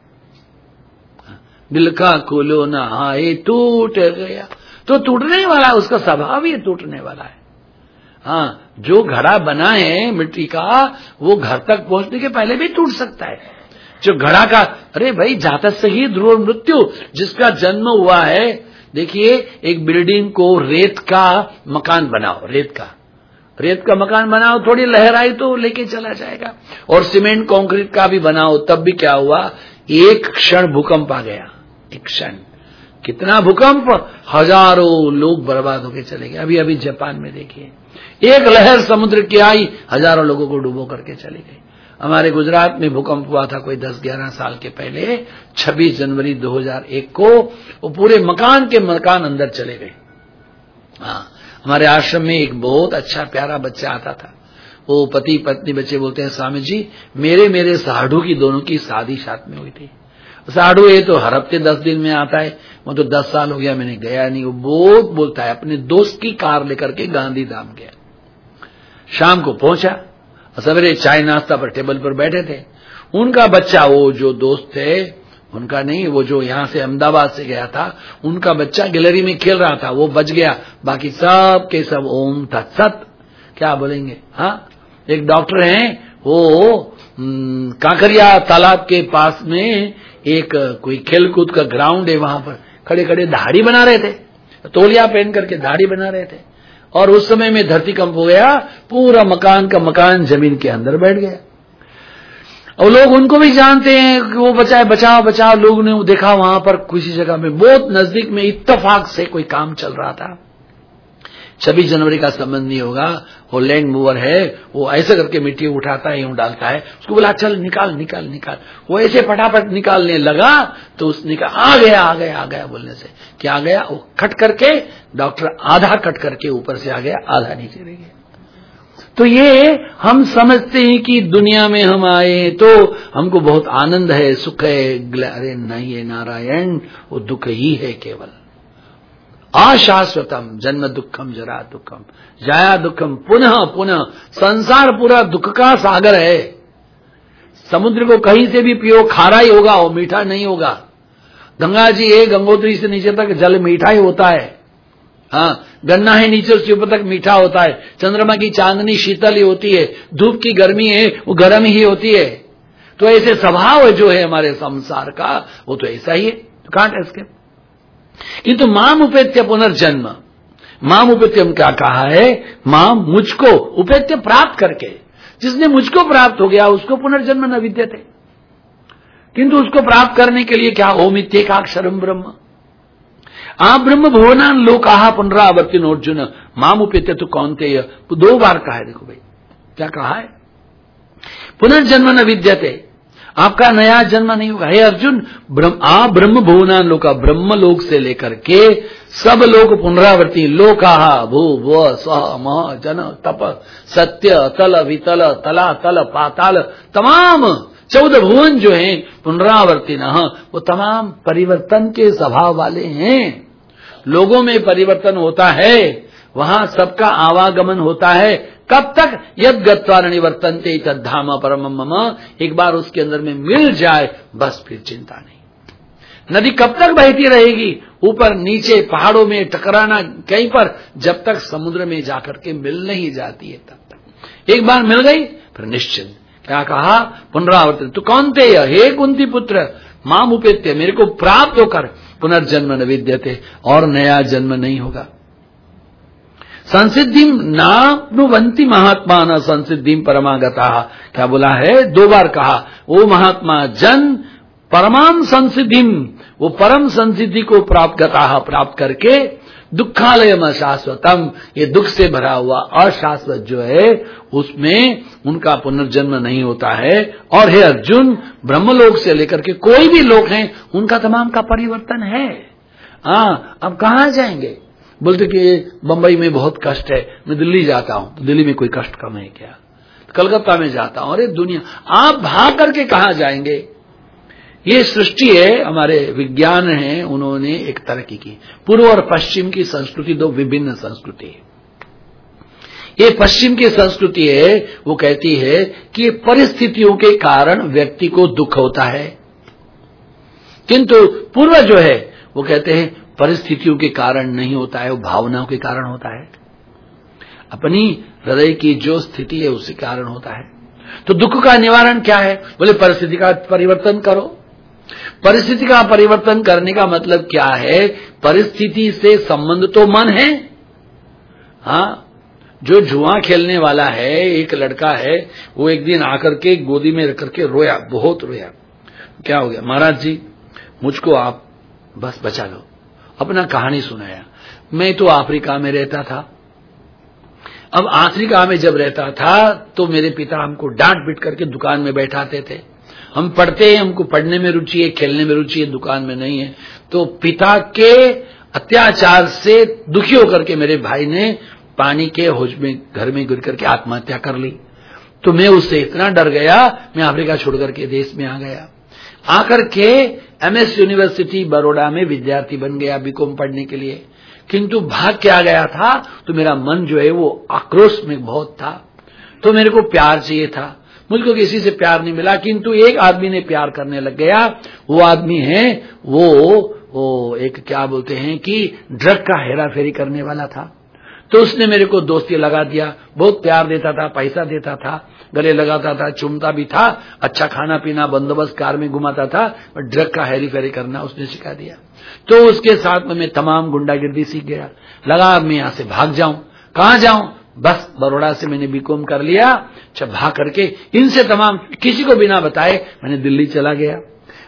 दिल का खोलो ना हाय टूट गया, तो टूटने वाला, उसका स्वभाव ही टूटने वाला है। हाँ, जो घड़ा बना है मिट्टी का, वो घर तक पहुंचने के पहले भी टूट सकता है। जो घड़ा का, अरे भाई जाता सही ध्रुव मृत्यु, जिसका जन्म हुआ है। देखिए, एक बिल्डिंग को रेत का मकान बनाओ, रेत का मकान बनाओ, थोड़ी लहराई तो लेके चला जाएगा। और सीमेंट कंक्रीट का भी बनाओ, तब भी क्या हुआ, एक क्षण भूकंप आ गया, एक क्षण। कितना भूकंप, हजारों लोग बर्बाद होके चले गए। अभी अभी जापान में देखिए, एक लहर समुद्र की आई, हजारों लोगों को डुबो करके चली गई। हमारे गुजरात में भूकंप हुआ था कोई 10-11 साल के पहले, 26 जनवरी 2001 को, वो पूरे मकान के मकान अंदर चले गए। हाँ, हमारे आश्रम में एक बहुत अच्छा प्यारा बच्चा आता था। वो पति पत्नी बच्चे बोलते हैं, स्वामी जी मेरे साढ़ू की दोनों की शादी साथ में हुई थी। साढ़ू ये तो हर हफ्ते 10 दिन में आता है, वो तो 10 साल हो गया मैंने गया नहीं। वो बहुत बोलता है, अपने दोस्त की कार लेकर के गांधी धाम गया। शाम को पहुंचा, सवेरे चाय नाश्ता पर टेबल पर बैठे थे। उनका बच्चा, वो जो दोस्त थे उनका नहीं, वो जो यहां से अहमदाबाद से गया था, उनका बच्चा गैलरी में खेल रहा था, वो बच गया। बाकी सब के सब ओम तत्सत क्या बोलेंगे। हाँ, एक डॉक्टर हैं, वो कांकरिया तालाब के पास में एक कोई खेलकूद का ग्राउंड है, वहां पर खड़े खड़े दाढ़ी बना रहे थे, तौलिया पहन करके दाढ़ी बना रहे थे। और उस समय में धरतीकंप हो गया, पूरा मकान का मकान जमीन के अंदर बैठ गया। और लोग उनको भी जानते हैं कि वो बचाओ। लोगों ने देखा वहां पर किसी जगह में बहुत नजदीक में इत्तेफाक से कोई काम चल रहा था। 26 जनवरी का संबंध नहीं होगा, वो लैंड मूवर है, वो ऐसे करके मिट्टी उठाता है, यूं डालता है। उसको बोला चल निकाल। वो ऐसे फटाफट निकालने लगा तो उसने कहा आ गया बोलने से क्या आ गया, वो कट करके, डॉक्टर आधा कट करके ऊपर से आ गया, आधा नीचे रह गया। तो ये हम समझते हैं कि दुनिया में हम आए तो हमको बहुत आनंद है, सुख है। अरे नहीं है नारायण, वो दुख ही है केवल। अशाश्वतम जन्म दुखम जरा दुखम जाया दुखम पुनः पुनः। संसार पूरा दुख का सागर है। समुद्र को कहीं से भी पियो खारा ही होगा, वो मीठा नहीं होगा। गंगा जी है, गंगोत्री से नीचे तक जल मीठा ही होता है। हाँ, गन्ना है नीचे से ऊपर तक मीठा होता है। चंद्रमा की चांदनी शीतल ही होती है, धूप की गर्मी है वो गर्म ही होती है। तो ऐसे स्वभाव जो है हमारे संसार का, वो तो ऐसा ही है, तो कांट है इसके। किंतु माम उपेत्य पुनर्जन्म, माम उपेत्य क्या कहा है? माम मुझको उपेत्य प्राप्त करके, जिसने मुझको प्राप्त हो गया उसको पुनर्जन्म न विद्यते। किंतु उसको प्राप्त करने के लिए क्या? ओम इत्येकाक्षरम ब्रह्म आ ब्रह्म भुवनान लोकाः पुनरावर्तिन अर्जुन माम उपेत्य तो कौन्तेय। तो 2 बार कहा है। देखो भाई क्या कहा है? पुनर्जन्म न विद्यते, आपका नया जन्म नहीं होगा। हे अर्जुन, ब्रह्म भुवनान लोका, ब्रह्म लोक से लेकर के सब लोग पुनरावर्ती। लोकाः भू व स्व मह जन तप सत्य तल वितल तला तल पाताल, तमाम 14 भुवन जो हैं पुनरावर्ती न, वो तमाम परिवर्तन के स्वभाव वाले हैं। लोगों में परिवर्तन होता है, वहां सबका आवागमन होता है। कब तक? यद गत्वा न निवर्तन्ते तद्धाम परमम मम। एक बार उसके अंदर में मिल जाए बस फिर चिंता नहीं। नदी कब तक बहती रहेगी? ऊपर नीचे पहाड़ों में टकराना कहीं पर, जब तक समुद्र में जाकर के मिल नहीं जाती है तब तक। एक बार मिल गई फिर निश्चिंत। क्या कहा? पुनरावर्तन। तो कौन्तेय, हे कुंती पुत्र, माम उपेत्य, मेरे को प्राप्त होकर पुनर्जन्म न विद्यते, और नया जन्म नहीं होगा। संसिद्धिम नाप्नुवन्ति महात्मा न संसिद्धिम परमागता। क्या बोला है? 2 बार कहा। वो महात्मा जन परमाम संसिद्धिम, वो परम संसिद्धि को प्राप्त करके दुखालयम अशाश्वतम, ये दुख से भरा हुआ अशाश्वत जो है उसमें उनका पुनर्जन्म नहीं होता है। और हे अर्जुन, ब्रह्मलोक से लेकर के कोई भी लोक हैं उनका तमाम का परिवर्तन है। अब कहां जाएंगे? बोलते कि बंबई में बहुत कष्ट है, मैं दिल्ली जाता हूं। तो दिल्ली में कोई कष्ट कम है क्या? कलकत्ता में जाता हूं। अरे दुनिया, आप भाग करके कहां जाएंगे? ये सृष्टि है, हमारे विज्ञान है, उन्होंने एक तरक्की की। पूर्व और पश्चिम की संस्कृति 2 विभिन्न संस्कृति है। ये पश्चिम की संस्कृति है, वो कहती है कि परिस्थितियों के कारण व्यक्ति को दुख होता है। किंतु पूर्व जो है वो कहते हैं परिस्थितियों के कारण नहीं होता है, वो भावनाओं के कारण होता है। अपनी हृदय की जो स्थिति है उसी कारण होता है। तो दुख का निवारण क्या है? बोले परिस्थिति का परिवर्तन करो। परिस्थिति का परिवर्तन करने का मतलब क्या है? परिस्थिति से संबंध तो मन है। हाँ, जो जुआ खेलने वाला है, एक लड़का है, वो एक दिन आकर के गोदी में रख करके रोया, बहुत रोया। क्या हो गया? महाराज जी, मुझको आप बस बचा लो। अपना कहानी सुनाया। मैं तो अफ्रीका में रहता था। अब अफ्रीका में जब रहता था तो मेरे पिता हमको डांट पीट करके दुकान में बैठाते थे। हम पढ़ते हैं, हमको पढ़ने में रुचि है, खेलने में रुचि है, दुकान में नहीं है। तो पिता के अत्याचार से दुखी होकर के मेरे भाई ने पानी के होज में घर में गिर करके आत्महत्या कर ली। तो मैं उससे इतना डर गया, मैं अफ्रीका छोड़ करके देश में आ गया। आकर के MS यूनिवर्सिटी बड़ौदा में विद्यार्थी बन गया बीकॉम पढ़ने के लिए। किंतु भाग के आ गया था तो मेरा मन जो है वो आक्रोश में बहुत था। तो मेरे को प्यार चाहिए था, मुझको किसी से प्यार नहीं मिला। किंतु एक आदमी ने प्यार करने लग गया। वो आदमी है वो एक क्या बोलते हैं कि ड्रग का हेरा फेरी करने वाला था। तो उसने मेरे को दोस्ती लगा दिया, बहुत प्यार देता था, पैसा देता था, गले लगाता था, चूमता भी था, अच्छा खाना पीना बंदोबस्त कार में घुमाता था, पर ड्रग का हेरी फेरी करना उसने सिखा दिया। तो उसके साथ में मैं तमाम गुंडागिर्दी सीख गया। लगा अब मैं यहां से भाग जाऊं। कहां जाऊं? बस बड़ौदा से मैंने बीकॉम कर लिया। जब भाग करके इनसे तमाम किसी को बिना बताए मैंने दिल्ली चला गया।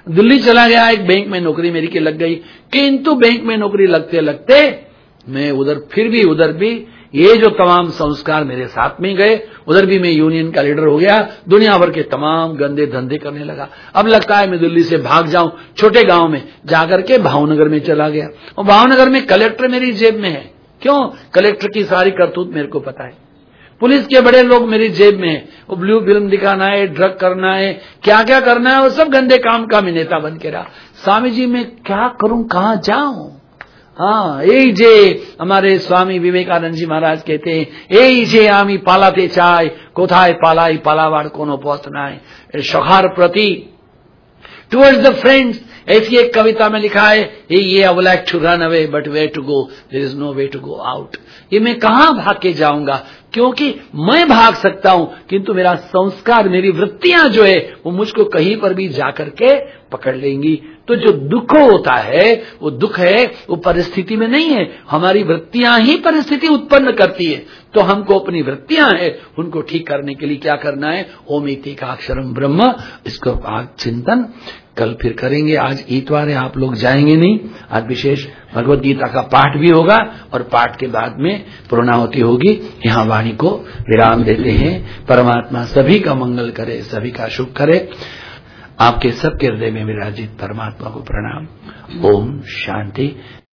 एक बैंक में नौकरी मेरी की लग गई। किंतु बैंक में नौकरी लगते लगते मैं उधर भी ये जो तमाम संस्कार मेरे साथ में गए, उधर भी मैं यूनियन का लीडर हो गया। दुनिया भर के तमाम गंदे धंधे करने लगा। अब लगता है मैं दिल्ली से भाग जाऊं। छोटे गांव में जाकर के भावनगर में चला गया। और भावनगर में कलेक्टर मेरी जेब में है। क्यों? कलेक्टर की सारी करतूत मेरे को पता है। पुलिस के बड़े लोग मेरी जेब में, वो ब्लू फिल्म दिखाना है, ड्रग करना है, क्या क्या करना है, वो सब गंदे काम का मैं नेता बन के रहा। स्वामी जी मैं क्या करूं, कहां जाऊं? हाँ, यही जे हमारे स्वामी विवेकानंद जी महाराज कहते हैं, यही जे आमी पालाते चाय कोथाय पालाई पालावाड़ कोनो पथ नाय सखार प्रति टुवर्ड्स द फ्रेंड्स। ऐसी एक कविता में लिखा है, ये I would like to run away but where to go, there is no way to go out. ये मैं कहां भाग के जाऊंगा, क्योंकि मैं भाग सकता हूं किंतु मेरा संस्कार, मेरी वृत्तियां जो है वो मुझको कहीं पर भी जाकर के पकड़ लेंगी। तो जो दुख होता है वो दुख है, वो परिस्थिति में नहीं है, हमारी वृत्तियां ही परिस्थिति उत्पन्न करती है। तो हमको अपनी वृत्तियां हैं उनको ठीक करने के लिए क्या करना है, ओम इति का अक्षरम ब्रह्म, इसको आज चिंतन कल फिर करेंगे। आज इतवार है, आप लोग जाएंगे नहीं, आज विशेष भगवद गीता का पाठ भी होगा और पाठ के बाद में पूर्णाहुति होगी। यहाँ वाणी को विराम देते हैं। परमात्मा सभी का मंगल करे, सभी का शुभ करे। आपके सबके हृदय में विराजित परमात्मा को प्रणाम। ओम शांति।